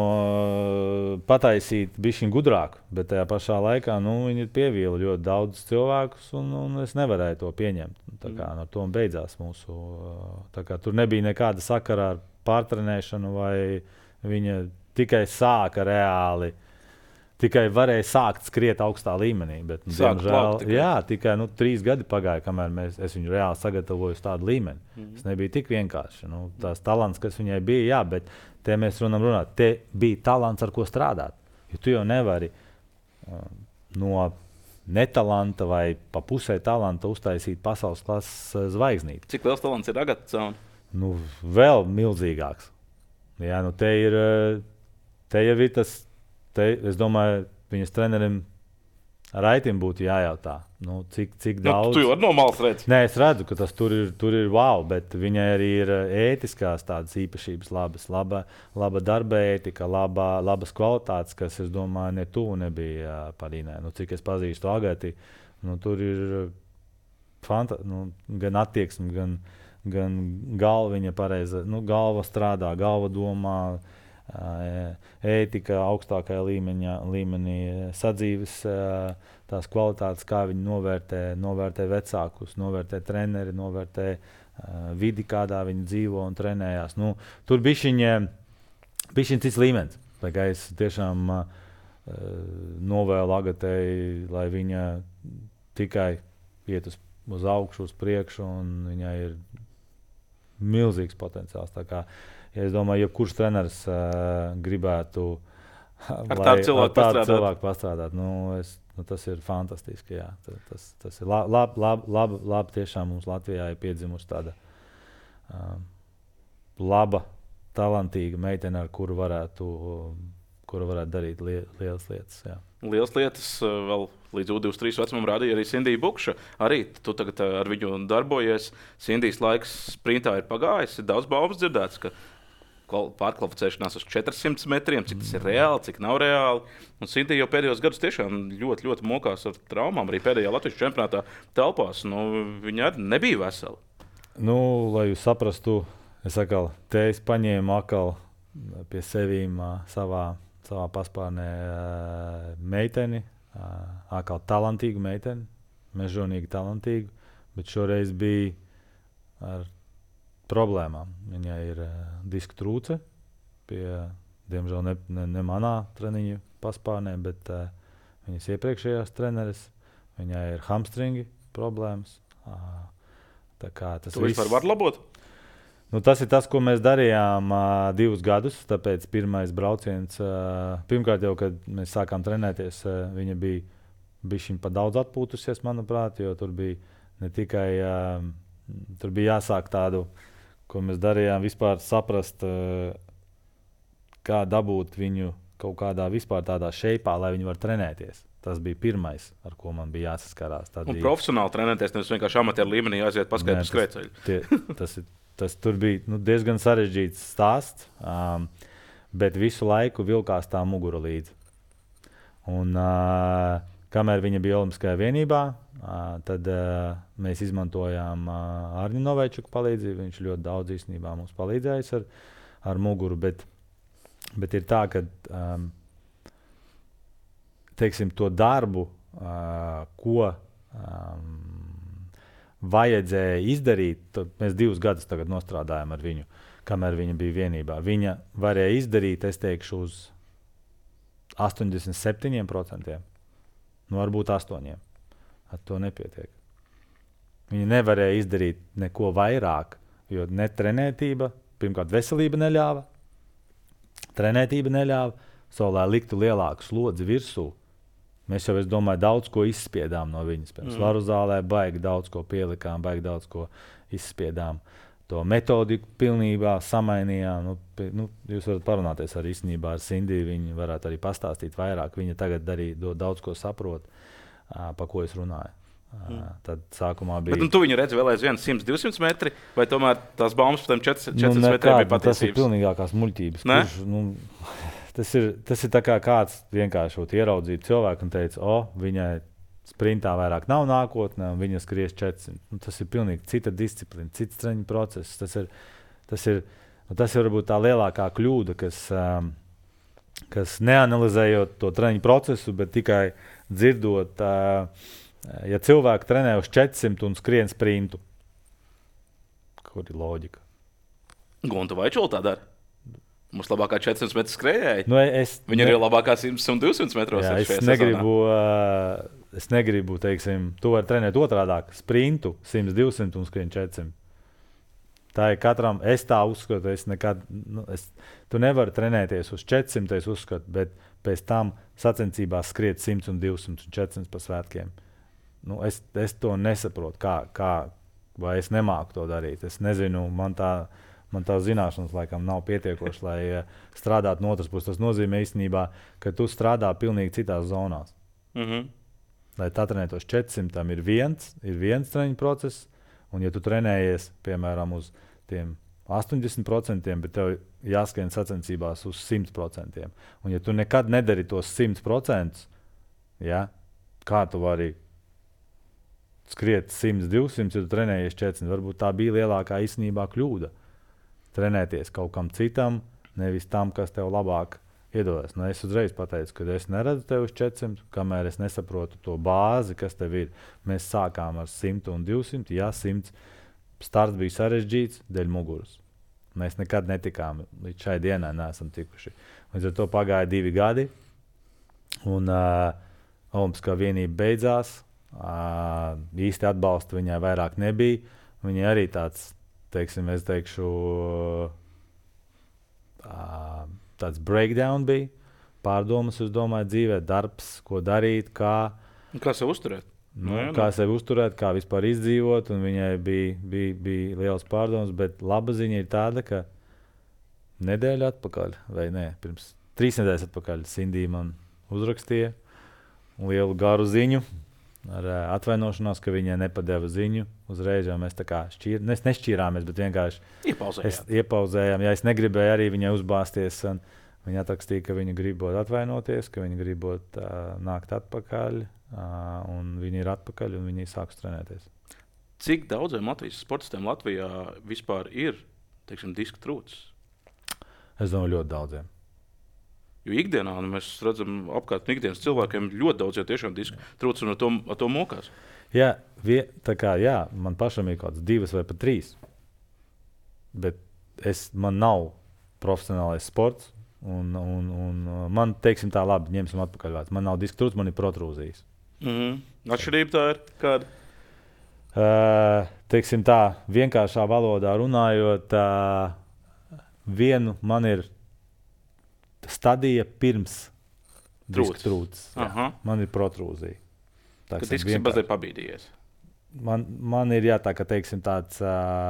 pataisīt bišķiņ gudrāku, bet tajā pašā laikā viņi pievīla ļoti daudz cilvēkus, un es nevarēju to pieņemt. Tā kā ar to beidzās mūsu. Tā kā tur nebija nekāda sakara ar pārtrenēšanu, vai viņa tikai sāka reāli. Tikai varēja sākt skriet augstā līmenī. Bet, diemžēl, tikai 3 gadi pagāja, kamēr es viņu reāli sagatavoju uz tādu līmeni. Tas nebija tik vienkārši. Tās talants, kas viņai bija, jā, bet te mēs runāt. Te bija talants, ar ko strādāt. Jo tu jau nevari no netalanta vai pa pusē talanta uztaisīt pasaules klases zvaigznīti. Cik liels talants ir Agata Cauna? Vēl milzīgāks. Jā, te jau ir tas. Es domāju, viņas trenerim Raitim būtu jājautā, cik daudz. Tu jau no malas redzi. Nē, es redzu, ka tas tur ir wow, bet viņai arī ir ētiskās tādas īpašības labas, laba darba ētika, labas kvalitātes, kas, es domāju, ne tuvu nebija Parīnē. Cik es pazīstu Agati, tur ir gan attieksme, gan galva viņa pareiza, galva strādā, galva domā, ētika augstākajā līmenī, sadzīves tās kvalitātes, kā viņi novērtē vecākus, novērtē treneri, novērtē vidi, kādā viņi dzīvo un trenējās. Tur bišķiņ cits līmenis. Es tiešām novēlu Agatei, lai viņa tikai iet uz augšu, uz priekšu, un viņai ir milzīgs potenciāls. Tā kā es domāju, ja kurš treneris gribētu ar tādu cilvēku pastrādāt, tas ir fantastiski. Jā. Tas ir labi. Tiešām mums Latvijā ir piedzimusi tāda laba, talantīga meitene, ar kuru varētu darīt lielas lietas. Jā. Lielas lietas vēl līdz U23 vecumam rādīja arī Sindija Bukša. Arī tu tagad ar viņu darbojies. Sindijas laiks sprintā ir pagājis. Ir daudz baumas dzirdēts, ka pārkvalificēšanās uz 400 metriem, cik tas ir reāli, cik nav reāli. Un Sindija jau pēdējos gadus tiešām ļoti, ļoti mokās ar traumām. Arī pēdējā Latvijas čempionātā telpās. Viņa nebija vesela. Lai jūs saprastu, es paņēmu atkal pie sevīm savā paspārnē meiteni, atkal talantīgu meiteni, mežonīgi talantīgu, bet šoreiz bija ar problēmām. Viņai ir disku trūce, diemžēl ne manā treniņu paspārnē, bet viņas iepriekšējās treneris. Viņai ir hamstringi problēmas. Tu vispār vari labot? Tas ir tas, ko mēs darījām 2 gadus. Tāpēc pirmais brauciens, pirmkārt jau, kad mēs sākām trenēties, viņa bija bišķiņ pa daudz atpūtusies, manuprāt, jo tur bija ne tikai, tur bija jāsāk tādu, ko mēs darījām, vispār saprast, kā dabūt viņu kaut kādā vispār tādā šeipā, lai viņi var trenēties. Tas bija pirmais, ar ko man bija jāsaskarās. Tad bija profesionāli trenēties, nevis vienkārši amatieru līmenī aiziet paskaidrot skrejceļu. Tas tur bija diezgan sarežģīts stāsts, bet visu laiku vilkās tā mugura līdzi. Un kamēr viņa bija Olimpiskajā vienībā, tad mēs izmantojām Arņu Novaičuku palīdzību. Viņš ļoti daudz īstenībā mums palīdzējis ar muguru, bet ir tā, ka teiksim, to darbu, ko vajadzēja izdarīt, mēs 2 gadus tagad nostrādājām ar viņu, kamēr viņa bija vienībā. Viņa varēja izdarīt, es teikšu, uz 87%. Varbūt 8%. Ar to nepietiek. Viņa nevarēja izdarīt neko vairāk, jo netrenētība, pirmkārt veselība neļāva, trenētība neļāva, lai liktu lielāku slodzi virsū. Mēs jau, es domāju, daudz ko izspiedām no viņas. Svaru zālē baigi daudz ko pielikām, baigi daudz ko izspiedām. To metodiku pilnībā samainījām. Jūs varat parunāties ar Sindiju, viņi varētu arī pastāstīt vairāk. Viņa tagad arī daudz ko saprot, pa ko es runāju. Tad sākumā bija... Bet tu viņu redzi vēl aizvien 100-200 metri, vai tomēr tās baumas par tiem 400 metriem bija patiesības? Tas ir pilnīgākās muļķības. Tas ir tā kā kāds vienkārši ieraudzīja cilvēku un teica, viņai sprintā vairāk nav nākotnē, un viņa skries 400. Tas ir pilnīgi cita disciplīna, cits treniņu process. Tas ir varbūt tā lielākā kļūda, kas neanalizējot to treniņu procesu, bet tikai dzirdot, ja cilvēki trenē uz 400 un skrien sprintu. Kur ir loģika? Gunta Vaičula tā dara? Mums labākā 400 metru skrējēji. Viņa ir labākā 100-200 metros. Jā, es negribu, teiksim, tu vari trenēt otrādāk, sprintu 100-200 un skrien 400. Tā ir katram, es tā uzskatu, tu nevari trenēties uz 400, es uzskatu, bet pēc tam sacensībās skriet 100 un 200 un 400 pa svētkiem. Es to nesaprotu, vai es nemāku to darīt. Es nezinu, man tā zināšanas laikam nav pietiekoši, lai strādātu no otras puses. Tas nozīmē īstenībā, ka tu strādā pilnīgi citās zonās. Lai tā trenētos 400, ir viens treniņu process, un ja tu trenējies, piemēram, uz tiem 80%, bet tev jāskrien sacensībās uz 100%. Un ja tu nekad nedari tos 100%, kā tu vari skriet 100-200, ja tu trenējies 400, varbūt tā bija lielākā īstenībā kļūda. Trenēties kaut kam citam, nevis tam, kas tev labāk iedodas. Es uzreiz pateicu, ka es neredzu tevi uz 400, kamēr es nesaprotu to bāzi, kas tev ir. Mēs sākām ar 100 un 200, 100. Starts bija sarežģīts dēļ muguras. Mēs nekad netikām, līdz šai dienai neesam tikuši. Līdz ar to pagāja 2 gadi, un Olimpiskā vienība beidzās. Īsti atbalsta viņai vairāk nebija. Viņai arī tāds, teiksim, es teikšu, tāds breakdown bija. Pārdomas, es domāju, dzīvē, darbs, ko darīt, kā sev uzturēt. Kā sevi uzturēt, kā vispār izdzīvot, un viņai bija liels pārdomas, bet laba ziņa ir tāda, ka nedēļa atpakaļ, vai ne, pirms 3 nedēļas atpakaļ Sindija man uzrakstīja lielu garu ziņu ar atvainošanos, ka viņai nepadeva ziņu uzreiz, jo mēs tā kā nešķīrāmies, bet vienkārši iepauzējām. Ja es negribēju arī viņai uzbāzties, un viņa atrakstīja, ka viņa gribot atvainoties, ka viņa gribot nākt atpakaļ, un viņi ir atpakaļ, un viņi sāks trenēties. Cik daudziem Latvijas sportistiem Latvijā vispār ir, teiksim, diska trūcis? Es domāju, ļoti daudziem. Jo ikdienā mēs redzam apkārt ikdienas cilvēkiem ļoti daudz, ja tiešām diska trūcis un ar to mokās. Jā, man pašam ir kaut kāds 2 vai pat 3. Bet man nav profesionālais sports, un man, teiksim tā, labi, ņemsim atpakaļ vārds. Man nav diska trūcis, man ir protrūzijas. Atšķirība tā ir kāda? Teiksim tā, vienkāršā valodā runājot, man ir stadija pirms diska trūcis. Man ir protrūzija. Ka disks ir mazliet pabīdījies. Man ir tā, ka teiksim, tāds,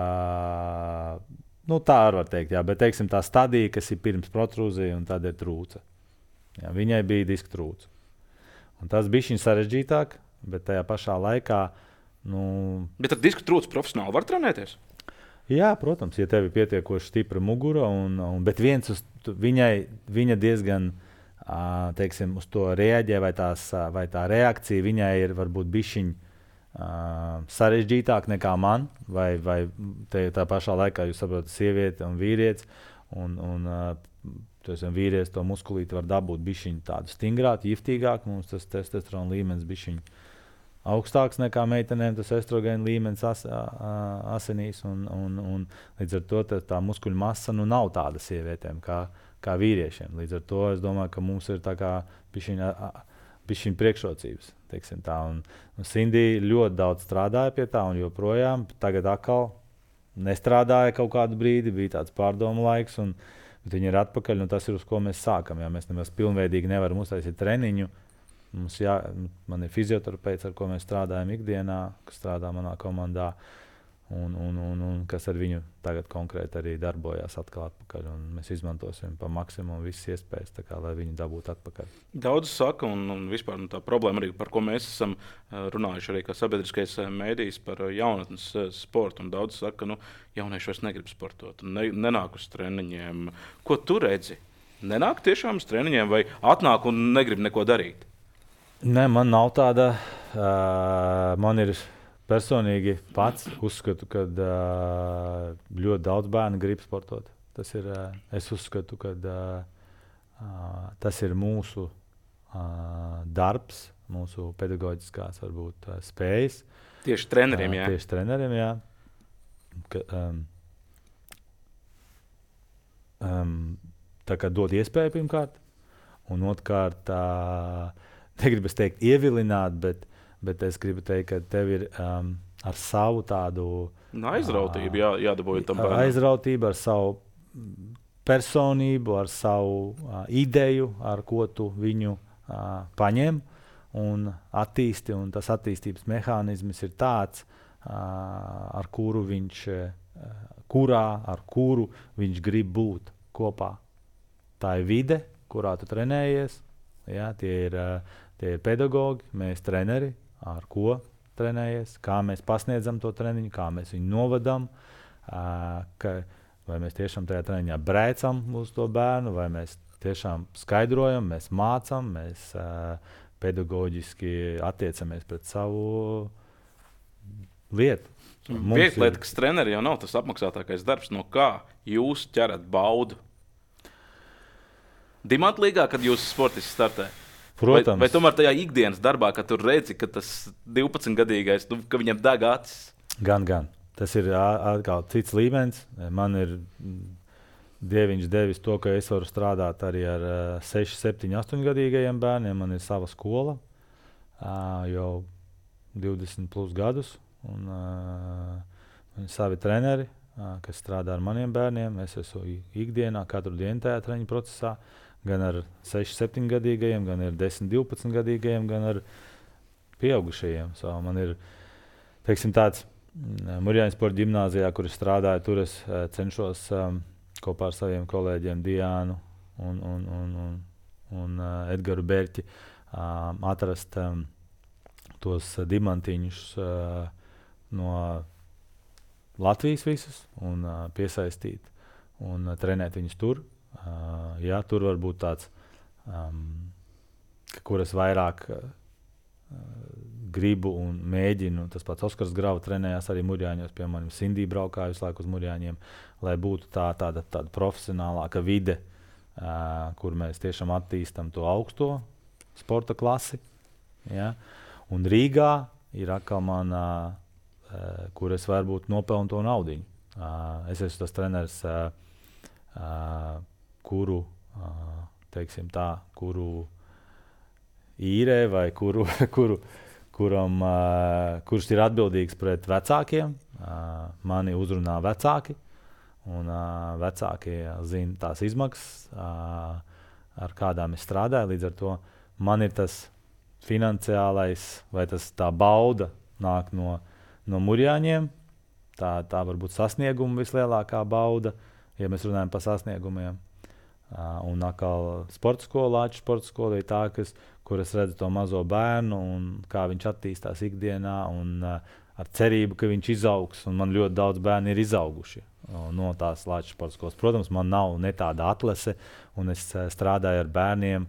tā var teikt, jā, bet teiksim, tā stadija, kas ir pirms protrūzija, un tad ir trūce. Jā, viņai bija diska trūce. Un tas bija viņa sarežģītāk, bet tajā pašā laikā. Bet ar disku trūci profesionāli var trenēties? Jā, protams, ja tev ir pietiekoši stipra mugura, bet viņa diezgan teiksim, uz to reaģē, vai tā reakcija viņai ir varbūt bišķiņa sarežģītāk nekā man, vai tā pašā laikā jūs saprotat, sieviete un vīrietis, un vīrietis to muskulīti var dabūt bišķiņu tādu stingrāku, jiftīgāku, mums tas testosterona līmenis bišķiņu augstāks nekā meitenēm, tas estrogēna līmenis asinīs, un līdz ar to tā muskuļu masa nav tāda sievietēm kā vīriešiem. Līdz ar to es domāju, ka mums ir tā kā bišķiņ priekšrocības, teiksim tā. Un Cindy ļoti daudz strādāja pie tā, un joprojām tagad atkal nestrādāja kaut kādu brīdi, bija tāds pārdomu laiks, bet viņi ir atpakaļ, un tas ir, uz ko mēs sākam. Jā, mēs nemaz pilnveidīgi nevaram uztaisīt treniņu. Man ir fizioterapeits, ar ko mēs strādājam ikdienā, kas strādā manā komandā, un kas ar viņu tagad konkrēti arī darbojās atkal atpakaļ. Mēs izmantosim pa maksimumu visas iespējas, lai viņu dabūtu atpakaļ. Daudz saka, un vispār tā problēma arī, par ko mēs esam runājuši arī kā sabiedriskais mēdījis par jaunatnes sportu. Un daudz saka, ka jaunieši vairs negrib sportot, nenāk uz treniņiem. Ko tu redzi? Nenāk tiešām uz treniņiem vai atnāk un negrib neko darīt? Nē, man nav tāda. Man ir personīgi pats uzskatu, ka ļoti daudz bērnu grib sportot. Es uzskatu, ka tas ir mūsu darbs, mūsu pedagoģiskās varbūt spējas. Tieši treneriem, jā. Tieši treneriem, jā. Tā kā dod iespēju pirmkārt, un otrkārt negribas teikt ievilināt, bet es gribu teikt, ka tev ir ar savu tādu aizrautību jādabūj tam bērnam. Aizrautību ar savu personību, ar savu ideju, ar ko tu viņu paņem un attīsti. Un tas attīstības mehānisms ir tāds, ar kuru viņš grib būt kopā. Tā ir vide, kurā tu trenējies. Jā, tie ir pedagogi, mēs treneri, ar ko trenējies, kā mēs pasniedzam to treniņu, kā mēs viņu novadam, vai mēs tiešām tajā treniņā brēcam uz to bērnu, vai mēs tiešām skaidrojam, mēs mācam, mēs pedagoģiski attiecamies pret savu lietu. Vieglietas treneri jau nav tas apmaksātākais darbs, no kā jūs ķerat baudu? Dimantlīgā, kad jūs sportisti startē? Protams. Vai tomēr tajā ikdienas darbā, kad tu redzi, ka tas 12-gadīgais, ka viņam deg acis? Gan. Tas ir atkal cits līmenis. Man ir Dieviņš devis to, ka es varu strādāt arī ar 6, 7, 8-gadīgajiem bērniem. Man ir sava skola jau 20 plus gadus. Un savi treneri, kas strādā ar maniem bērniem. Es esmu ikdienā, katru dienu tajā treniņu procesā. Gan ar 6, 7-gadīgajiem, gan ar 10, 12-gadīgajiem, gan ar pieaugušajiem. Man ir tāds Murjāņu sporta ģimnāzijā, kur es strādāju. Tur es cenšos kopā ar saviem kolēģiem Diānu un Edgaru Bērķi atrast tos dimantiņus no Latvijas visus un piesaistīt un trenēt viņus tur. Jā, tur var būt tāds, kur es vairāk gribu un mēģinu. Tas pats Oskars Grava trenējās arī Murjāņos, pie manis Cindy braukāja visu laiku uz Murjāņiem, lai būtu tāda profesionālāka vide, kur mēs tiešām attīstam to augsto sporta klasi. Ja? Un Rīgā ir atkal manā, kur es varbūt nopelnu to naudiņu. Es esmu tas treneris, kuru īrē vai kurš ir atbildīgs pret vecākiem. Mani uzrunā vecāki, un vecāki zina tās izmaksas, ar kādām es strādāju. Līdz ar to man ir tas finansiālais, vai tā bauda nāk no murjāņiem. Tā varbūt sasnieguma vislielākā bauda, ja mēs runājam par sasniegumiem. Un atkal sporta skola, Lāča sporta skola ir tā, kur es redzu to mazo bērnu un kā viņš attīstās ikdienā un ar cerību, ka viņš izaugs. Un man ļoti daudz bērni ir izauguši no tās Lāča sporta skolas. Protams, man nav ne tāda atlase, un es strādāju ar bērniem,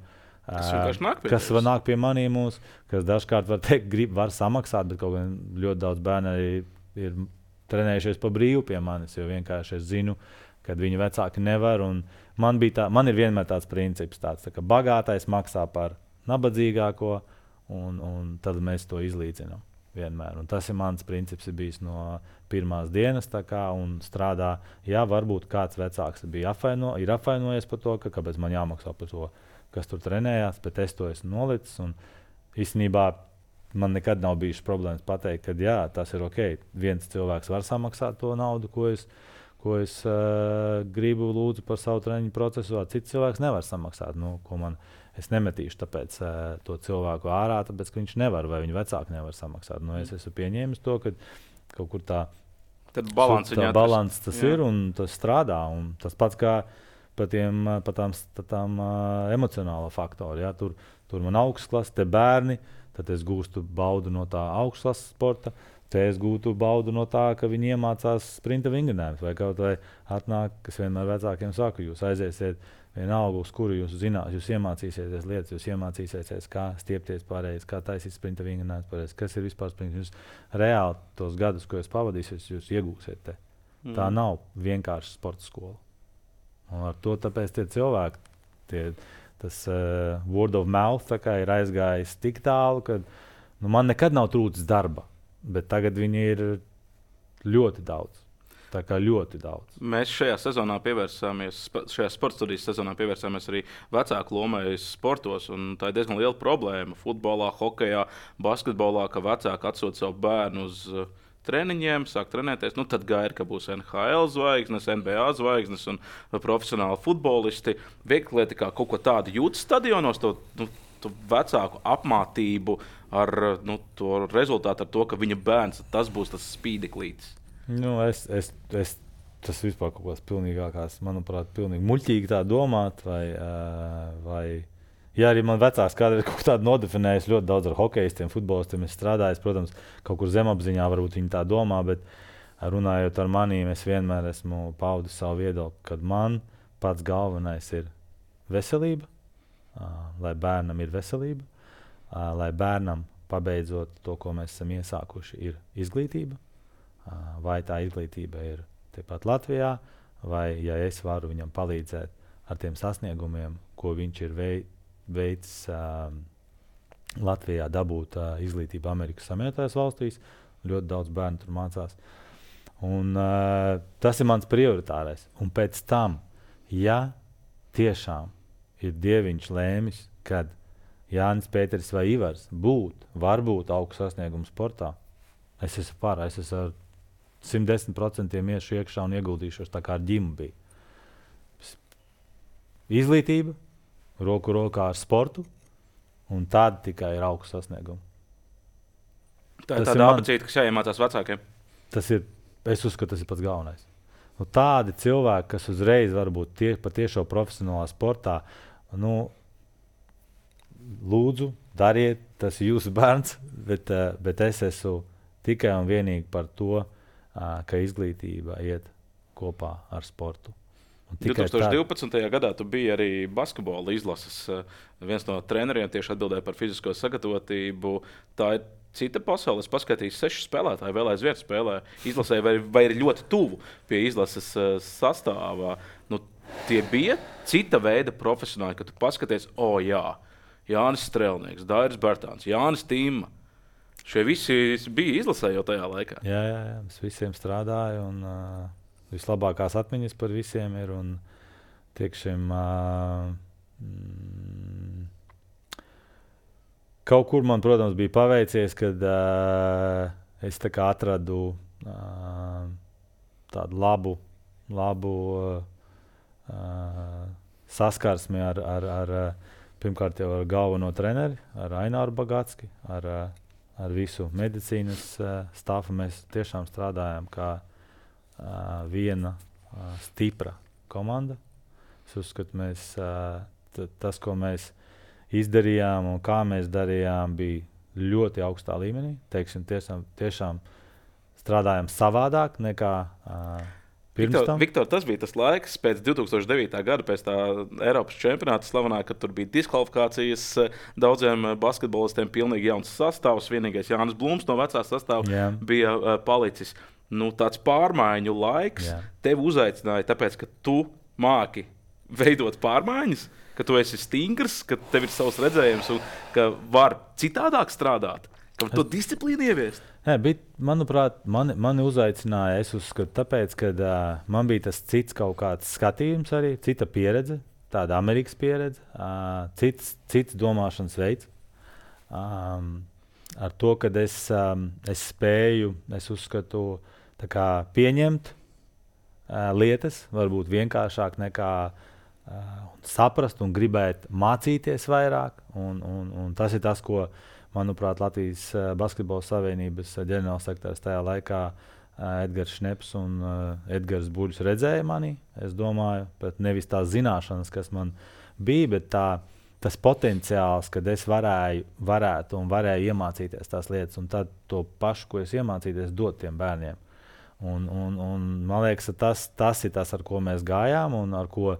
kas nāk pie maniem, kas dažkārt var teikt, var samaksāt, bet kaut gan ļoti daudz bērnu arī ir trenējušies pa brīvu pie manis, jo vienkārši es zinu, kad viņu vecāki nevar. Man ir vienmēr tāds princips, tā ka bagātais maksā par nabadzīgāko, un tad mēs to izlīdzinām vienmēr. Un tas ir mans princips, ir bijis no pirmās dienas, un strādā. Jā, varbūt kāds vecāks ir apvainojies par to, kāpēc man jāmaksā par to, kas tur trenējās, bet es to esmu nolicis. Un īstenībā man nekad nav bijušas problēmas pateikt, ka jā, tas ir ok. Viens cilvēks var samaksāt to naudu, ko es gribu lūdzu par savu treniņu procesu, cits cilvēks nevar samaksāt. Es nemetīšu tāpēc to cilvēku ārā, tāpēc, ka viņš nevar vai viņa vecāki nevar samaksāt. Es esmu pieņēmis to, ka kaut kur tā balans tas ir un tas strādā. Un tas pats kā par tām emocionālo faktoru. Ja? Tur man augstklase, te bērni, tad es gūstu baudu no tā augstklases sporta. Te es gūtu baudu no tā, ka viņi iemācās sprinta vingrinājumus. Vai kaut vai atnāk, kas vienmēr vecākiem saka, jūs aiziesiet vienalga, uz kuru jūs zināt, jūs iemācīsieties lietas, jūs iemācīsieties, kā stiepties pareizi, kā taisīt sprinta vingrinājumus pareizi, kas ir vispār sprints. Jūs reāli tos gadus, ko jūs pavadīsiet, jūs iegūsiet te. Tā nav vienkārši sporta skola. Un ar to tāpēc tie cilvēki, tas word of mouth ir aizgājis tik tālu, ka man nekad nav trūcis darba, bet tagad viņi ir ļoti daudz. Tā kā ļoti daudz. Mēs šajā sezonā šajā sporta studijas sezonā pievērsāmies arī vecāku lomai sportos. Tā ir diezgan liela problēma futbolā, hokejā, basketbolā, ka vecāki atsūta savu bērnu uz treniņiem, sāk trenēties. Tad gaida, ka būs NHL zvaigznes, NBA zvaigznes un profesionāli futbolisti. Vieglietikā kaut ko tādu jūt stadionos, to vecāku apmācību ar to rezultātu, ar to, ka viņa bērns tas būs tas spīdeklītis. Tas vispār kaut kāds pilnīgākās, manuprāt, pilnīgi muļķīgi tā domāt, vai ja arī man vecāks kādreiz kaut tādu nodefinējis ļoti daudz ar hokejistiem, futbolistiem, es strādāju, protams, kaut kur zemapziņā varbūt viņi tā domā, bet runājot ar manīm, es vienmēr esmu paudis savu viedokli, kad man pats galvenais ir veselība, lai bērnam ir veselība, lai bērnam pabeidzot to, ko mēs esam iesākuši, ir izglītība. Vai tā izglītība ir tepat Latvijā, vai ja es varu viņam palīdzēt ar tiem sasniegumiem, ko viņš ir veids Latvijā, dabūt izglītību Amerikas Savienotajās valstīs. Ļoti daudz bērnu tur mācās. Un, tas ir mans prioritārais. Un pēc tam, ja tiešām ir Dieviņš lēmis, kad Jānis Pēteris vai Ivars varbūt augsts sasniegums sportā, es esmu par, es esmu ar 110% iešu iekšā un ieguldīšos tā kā ar ģimu bija. Izglītība, roku rokā ar sportu, un tāda tikai ir augsts sasniegums. Tā ir tāda abacīta, kas jāiemācās vecākiem. Es uzskatu, tas ir pats galvenais. Tādi cilvēki, kas uzreiz varbūt patiešo profesionālā sportā, lūdzu, dariet, tas ir jūsu bērns, bet es esmu tikai un vienīgi par to, ka izglītība iet kopā ar sportu. 2012. gadā tu biji arī basketbola izlases viens no treneriem, tieši atbildēja par fizisko sagatavotību. Tā ir cita pasaule. Es paskatījos 6 spēlētāji, vēl aizvien spēlē izlasē, vai ir ļoti tuvu pie izlases sastāvā. Tie bija cita veida profesionāli, kad tu paskaties, Jānis Strelnieks, Dairis Bartāns, Jānis Tīma. Šie visi bija izlasē jau tajā laikā. Jā, es visiem strādāju, un vislabākās atmiņas par visiem ir. Un, tiekšiem, kaut kur man, protams, bija paveicies, kad es atradu tādu labu saskarsmi ar pirmkārt jau ar galveno treneri, ar Aināru Bagātski, ar visu medicīnas stāfu. Mēs tiešām strādājam kā viena stipra komanda. Es uzskatu, tas, ko mēs izdarījām un kā mēs darījām, bija ļoti augstā līmenī. Teiksim, tiešām strādājam savādāk nekā pirms tam. Viktor, tas bija tas laiks pēc 2009. gada, pēc tā Eiropas čempionāta slavenā, kad tur bija diskvalifikācijas daudziem basketbolistiem, pilnīgi jauns sastāvs. Vienīgais Jānis Blūms no vecā sastāva bija palicis. Tāds pārmaiņu laiks tevi uzaicināja, tāpēc, ka tu māki veidot pārmaiņas, ka tu esi stingrs, ka tev ir savs redzējums un ka var citādāk strādāt, ka var to disciplīnu ieviest. Manuprāt, mani uzaicināja, es uzskatu, tāpēc, ka man bija tas cits kaut kāds skatījums arī, cita pieredze, tāda Amerikas pieredze, cits domāšanas veids. Ar to, ka es spēju, es uzskatu, tā kā pieņemt lietas, varbūt vienkāršāk nekā saprast un gribēt mācīties vairāk. Un tas ir tas, ko, manuprāt, Latvijas Basketbola Savienības ģenerālsekretārs tajā laikā Edgars Šneps un Edgars Buļs redzēja manī. Es domāju, bet nevis tās zināšanas, kas man bija, bet tas potenciāls, kad es varētu un varēju iemācīties tās lietas, un tad to pašu, ko es iemācīties, dot tiem bērniem. Un man liekas, tas ir tas, ar ko mēs gājām un ar ko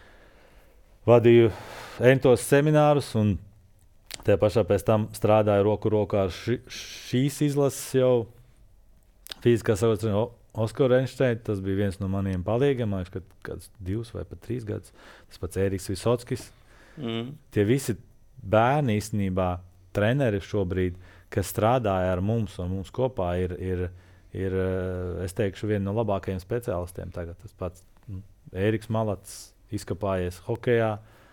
vadīju entos seminārus, un tajā pašā pēc tam strādāju roku rokā ar šīs izlases jau fiziskā saucamā Oskaru Einsteinu. Tas bija viens no maniem palīgiem, man liekas, kāds 2 vai pat 3 gadus. Tas pats Ēriks Visockis. Tie visi bērni īstenībā, treneri šobrīd, kas strādāja ar mums un mums kopā, ir es teikšu, viena no labākajiem speciālistiem tagad. Tas pats Ēriks Malats izkapājies hokejā,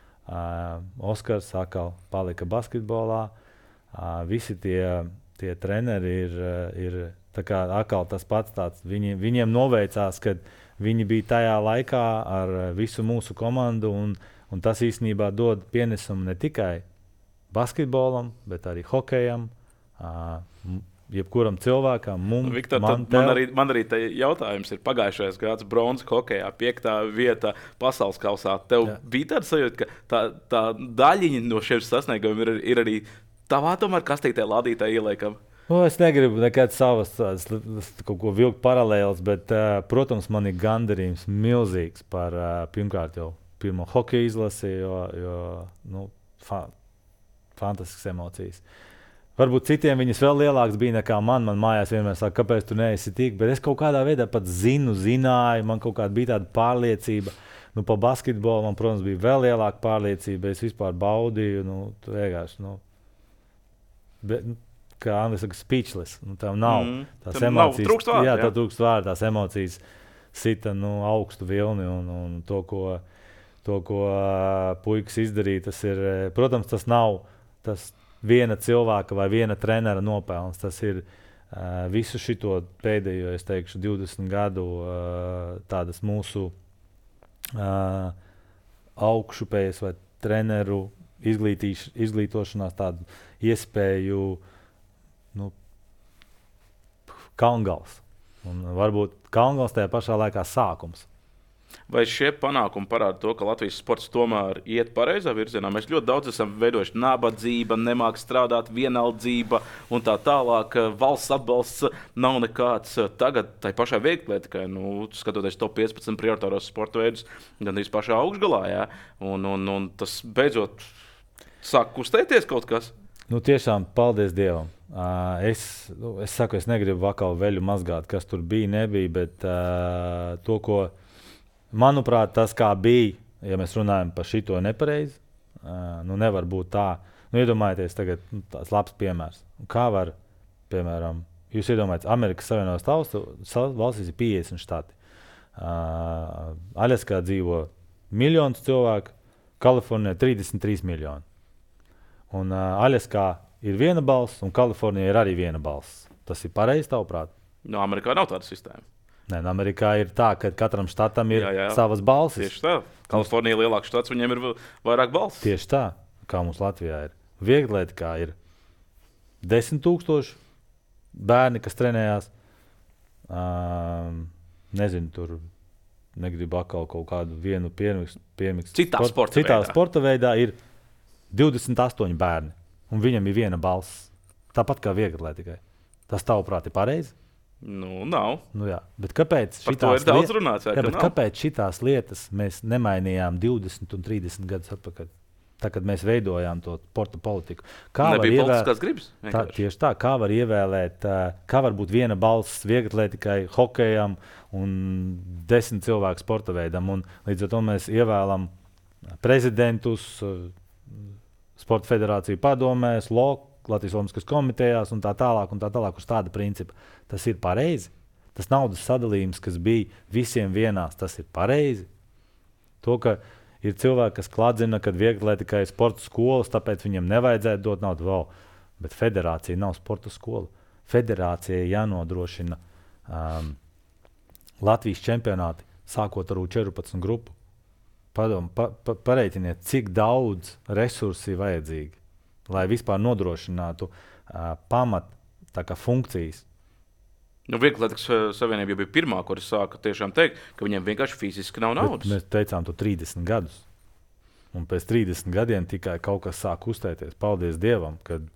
Oskars atkal palika basketbolā. Visi tie treneri ir tā kā atkal tas pats tāds. Viņiem noveicās, kad viņi bija tajā laikā ar visu mūsu komandu, un tas īstenībā dod pienesumu ne tikai basketbolam, bet arī hokejam, jebkuram cilvēkam. Viktor, man arī te jautājums ir pagājušais gads bronzas hokejā, 5. vieta pasaules kausā. Tev bija tāda sajūta, ka tā daļiņa no šiem sasniegumiem ir arī tavā tomēr kastītē lādītā ieliekama? Es negribu nekad savas kaut ko vilkt paralēlas, bet, protams, man ir gandarījums milzīgs par pirmkārt jau pirmo hokeja izlasi, jo fantastiskas emocijas. Varbūt citiem viņas vēl lielāks bija nekā man mājās vienmēr saka, kāpēc tu neesi tik, bet es kaut kādā veidā pat zināju, man kaut kāda bija tāda pārliecība. Pa basketbolu man, protams, bija vēl lielāka pārliecība, es vispār baudīju, vienkārši, kā angļuiski saka, speechless. Tev nav tās emocijas. Trūkst vārdu. Jā, tev trūkst vārdu, tās emocijas sita augstu vilni un to, ko puikas izdarīja, tas ir, protams, tas nav tas viena cilvēka vai viena trenera nopelns. Tas ir visu šito pēdējo, es teikšu, 20 gadu tādas mūsu augšupējas vai treneru izglītošanās tādu iespēju Kalngals. Un varbūt Kalngals tajā pašā laikā sākums. Vai šie panākumi parāda to, ka Latvijas sports tomēr iet pareizā virzienā? Mēs ļoti daudz esam veidojuši nabadzība, nemāk strādāt, vienaldzība un tā tālāk. Valsts atbalsts nav nekāds. Tagad tai pašai vieglietīkai, skatoties top 15 prioritāros sporta veidus, gandrīz pašā augšgalā. Ja? Un tas beidzot sāk kustēties kaut kas. Tiešām, paldies Dievam. Es saku, es negribu vakau veļu mazgāt, kas tur bija, nebija, bet to, ko manuprāt, tas kā bija, ja mēs runājam par šito nepareizi, nevar būt tā. Iedomājieties tagad tāds labs piemērs. Kā var, piemēram, jūs iedomājaties, Amerikas Savienotās valstīs ir 50 štati. Aļaskā dzīvo miljonus cilvēku, Kalifornijā 33 miljoni. Un Aļaskā ir viena balss, un Kalifornijā ir arī viena balss. Tas ir pareizi, tavuprāt? Amerikā nav tāda sistēma. Nē, Amerikā ir tā, ka katram štatam ir savas balsis. Tieši tā. Kalifornija ir lielāks štats, viņiem ir vairāk balsis. Tieši tā. kā mums Latvijā ir. Vieglatlētikā ir 10,000 bērni, kas trenējās. Nezinu, tur negribu atkal kaut kādu vienu piemikst. Citā sporta veidā ir 28 bērni, un viņam ir viena balss. Tāpat kā vieglatlētikai. Tas tavuprāt ir pareizi? Nav. Jā. Bet kāpēc kāpēc šitās lietas mēs nemainījām 20 un 30 gadus atpakaļ? Tā, kad mēs veidojām to sporta politiku. Nebija politiskās gribas? Tieši tā, kā var ievēlēt, kā var būt viena balss vieglatlētikai, hokejam un 10 cilvēku sporta veidam. Un līdz ar to mēs ievēlam prezidentus, sporta federāciju padomēs, Latvijas Olimpiskās komitejās un tā tālāk uz tāda principa. Tas ir pareizi. Tas naudas sadalījums, kas bija visiem vienās, tas ir pareizi. To, ka ir cilvēki, kas kladzina, kad vieglatlētikai ir sporta skolas, tāpēc viņiem nevajadzētu dot naudu vēl. Bet federācija nav sporta skola. Federācijai jānodrošina Latvijas čempionāti, sākot ar U14 grupu. Pareiķiniet, cik daudz resursu ir vajadzīgi, lai vispār nodrošinātu pamat funkcijas. Vieglatlētikas savienība jau bija pirmā, kuras sāka tiešām teikt, ka viņiem vienkārši fiziski nav naudas. Mēs teicām to 30 gadus. Un pēc 30 gadiem tikai kaut kas sāk uztēties. Paldies Dievam, kad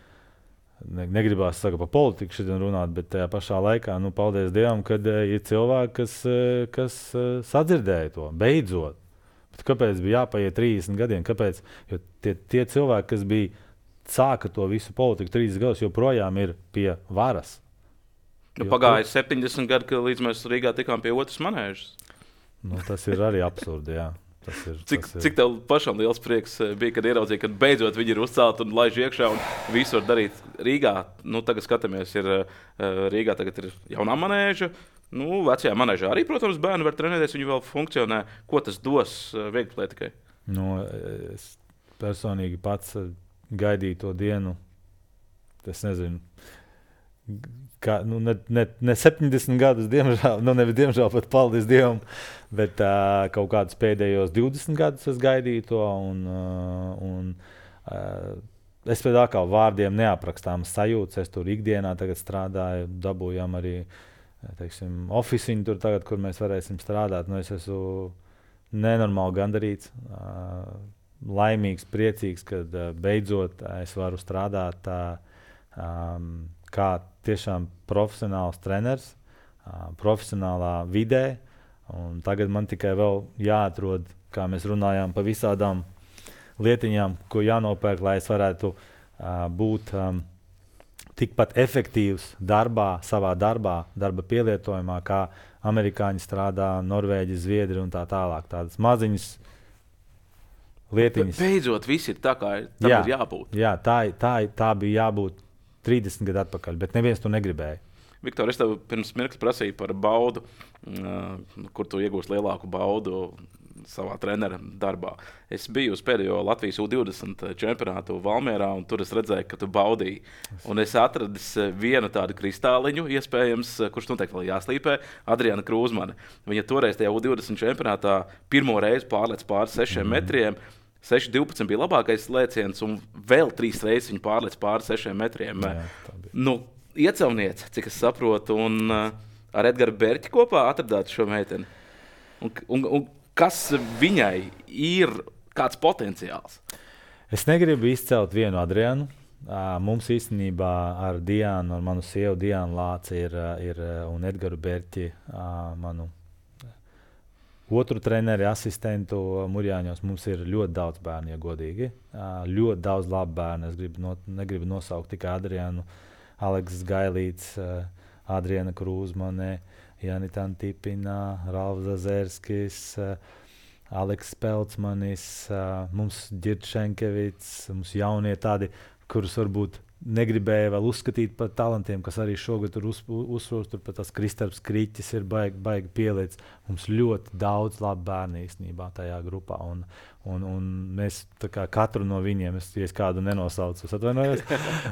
negribās par politiku šodien runāt, bet tajā pašā laikā, paldies Dievam, kad ir cilvēki, kas sadzirdēja to, beidzot. Bet kāpēc bija jāpaiet 30 gadiem? Kāpēc? Jo tie cilvēki, kas sāka to visu politiku 30 gadus, joprojām ir pie varas. Pagāja 70 gadi, līdz mēs Rīgā tikām pie otras manēžas. Tas ir arī absurdi, jā. Cik tev pašam liels prieks bija, kad ieraudzīji, kad beidzot viņi ir uzcelti un laiž iekšā un visu var darīt Rīgā. Tagad skatāmies, Rīgā tagad ir jaunā manēža. Vecajā manēžā arī, protams, bērni var trenēties, viņi vēl funkcionē. Ko tas dos vieglatlētikai? Es personīgi pats gaidīju to dienu, es nezinu, ne 70 gadus, diemžēl, diemžēl pat paldies Dievam, bet kaut kādus pēdējos 20 gadus es gaidīju to, un es pēc atkal vārdiem neaprakstāmas sajūtas, es tur ikdienā tagad strādāju, dabūjām arī, teiksim, oficiņu tur tagad, kur mēs varēsim strādāt, es esmu nenormāli gandarīts, laimīgs, priecīgs, kad beidzot es varu strādāt kā tiešām profesionāls treneris, profesionālā vidē. Un tagad man tikai vēl jāatrod, kā mēs runājām, pa visādām lietiņām, ko jānopērk, lai es varētu būt tikpat efektīvs savā darba pielietojumā, kā amerikāņi strādā, Norvēģi, Zviedri un tā tālāk. Tādas maziņas lietiņas. Beidzot, viss ir tā, kā tam ir jābūt. Jā, tā bija jābūt 30 gadu atpakaļ, bet neviens to negribēja. Viktor, es tev pirms mirkli prasīju par baudu, kur tu iegūsi lielāku baudu savā trenera darbā. Es biju uz pēdējo Latvijas U20 čempionātu Valmierā, un tur es redzēju, ka tu baudīji. Un es atradu vienu tādu kristāliņu, iespējams, kurš noteikti vēl jāslīpē, Adriana Krūzmane. Viņa toreiz tajā U20 čempionātā pirmo reizi pārlec pāri 6 metriem. 6,12 bija labākais lēciens, un vēl 3 reizes viņa pārlec pāri 6 metriem. Iecavniec, cik es saprotu, un ar Edgaru Berķi kopā atradāt šo meiteni. Un kas viņai ir, kāds potenciāls? Es negribu izcelt vienu Adrianu. Mums īstenībā ar Diānu, ar manu sievu Diānu Lāci un Edgaru Berķi, manu otru treneri, asistentu Murjāņos, mums ir ļoti daudz bērnu, ja godīgi. Ļoti daudz labu bērnu. Es negribu nosaukt tikai Adrianu, Aleks Gailīts, Adriana Krūzmane, Janita Antipina, Ralfs Zazerskis, Aleks Pelcmanis, mums Ģirds Šenkevits, mums jaunie tādi, kurus varbūt negribēja vēl uzskatīt par talantiem, kas arī šogad tur uzsvars, tur pat tas Kristaps Kriķis ir baigi pieliec. Mums ļoti daudz labu bērnu īstenībā tajā grupā, un mēs tā kā katru no viņiem, ja es kādu nenosaucu, es atvainojos,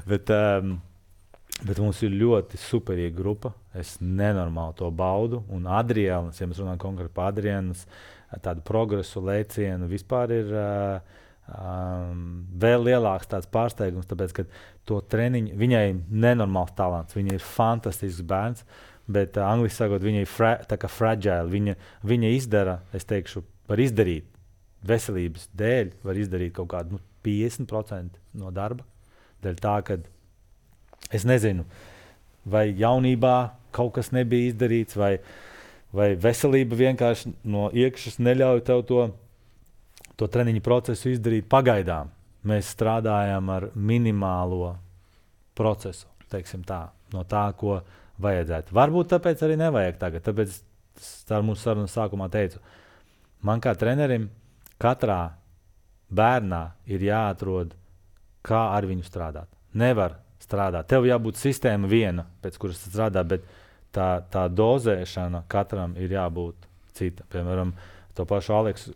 bet mums ir ļoti superīga grupa, es nenormāli to baudu, un Adriānas, ja mēs runājam konkrēti par Adriānas, tādu progresu lēcienu vispār ir Vēl lielāks tāds pārsteigums, tāpēc, ka to treniņu, viņai nenormāls talants, viņa ir fantastisks bērns, bet angliski sakot, viņa ir tā kā fragile, viņa izdara, es teikšu, var izdarīt veselības dēļ, var izdarīt kaut kādu 50% no darba, dēļ tā, ka es nezinu, vai jaunībā kaut kas nebija izdarīts, vai veselība vienkārši no iekšas neļauj tev to treniņu procesu izdarīt pagaidām. Mēs strādājam ar minimālo procesu, teiksim tā, no tā, ko vajadzētu. Varbūt tāpēc arī nevajag tagad, tāpēc tā mūsu sarunas sākumā teicu, man kā trenerim katrā bērnā ir jāatrod, kā ar viņu strādāt. Nevar strādāt. Tev jābūt sistēma viena, pēc kuras strādā, bet tā dozēšana katram ir jābūt cita. Piemēram, to pašu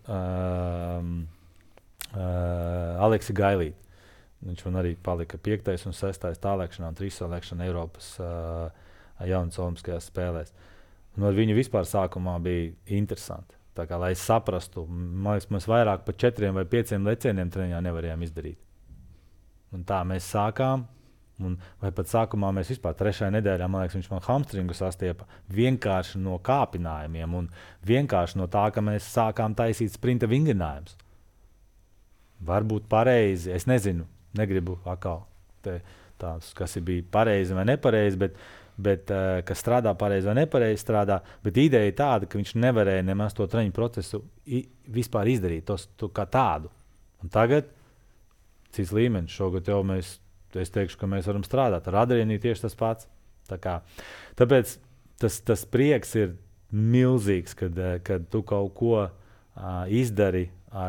Aleksi Gailīti. Viņš man arī palika 5. un 6. tālēkšanā un 3. salēkšanā Eiropas jaunas olimpiskajās spēlēs. Un ar viņu vispār sākumā bija interesanti. Tā kā, lai es saprastu, mēs vairāk par 4 vai 5 lecieniem treniņā nevarējām izdarīt. Un tā mēs sākām. Vai pat sākumā mēs vispār 3. nedēļā, man liekas, viņš man hamstringu sastiepa vienkārši no kāpinājumiem un vienkārši no tā, ka mēs sākām taisīt sprinta vingrinājumus. Varbūt pareizi, es nezinu, negribu atkal tās, kas bija pareizi vai nepareizi, bet kas strādā pareizi vai nepareizi strādā, bet ideja ir tāda, ka viņš nevarēja nemaz to treniņu procesu vispār izdarīt, to kā tādu. Un tagad cits līmenis, šogad jau es teikšu, ka mēs varam strādāt. Ar Adrienu tieši tas pats. Tāpēc tas prieks ir milzīgs, kad tu kaut ko izdari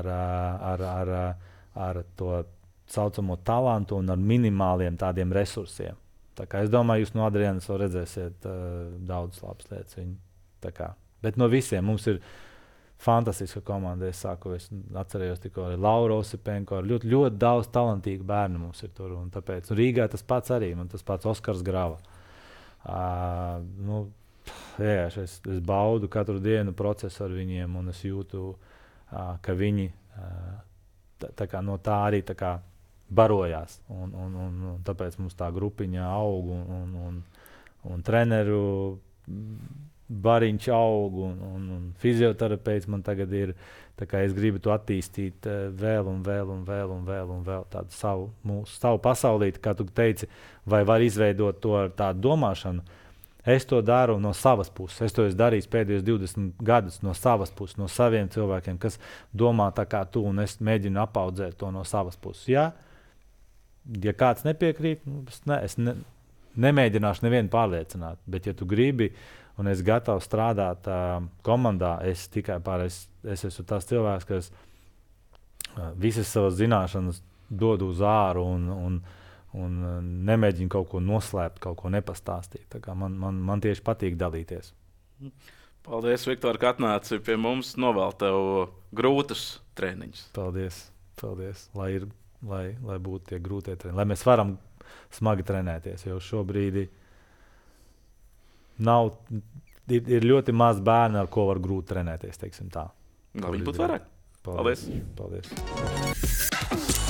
ar to saucamo talantu un ar minimāliem tādiem resursiem. Tā kā es domāju, jūs no Adrienas vēl redzēsiet daudz labas lietas. Bet no visiem mums ir fantastiska komanda. Es atcerējos tikko arī Laura Osipenko. Ļoti, ļoti daudz talantīgu bērnu mums ir tur. Un tāpēc Rīgā tas pats arī. Man tas pats Oskars Grava. Es baudu katru dienu procesu ar viņiem un es jūtu, ka viņi no tā arī barojās. Un tāpēc mums tā grupiņa aug un treneru bariņš aug un fizioterapeits man tagad ir. Es gribu to attīstīt vēl tādu savu pasaulīti, kā tu teici, vai var izveidot to ar tādu domāšanu. Es to daru no savas puses. Es to esmu darījis pēdējos 20 gadus no savas puses, no saviem cilvēkiem, kas domā tā kā tu, un es mēģinu apaudzēt to no savas puses. Ja kāds nepiekrīt, es nemēģināšu nevienu pārliecināt, bet ja tu gribi, un es gatavs strādāt komandā, es esmu tas cilvēks, kas visas savas zināšanas dod uz āru un nemēģinu kaut ko noslēpt, kaut ko nepastāstīt. Tā kā man tieši patīk dalīties. Paldies, Viktor, ka atnāci pie mums. Novēl tev grūtus treniņus. Paldies. Lai būtu tie grūtie treniņi. Lai mēs varam smagi trenēties, jo šobrīd ir ļoti maz bērni, ar ko var grūti trenēties, teiksim tā. Lai viņi būtu vairāk. Paldies.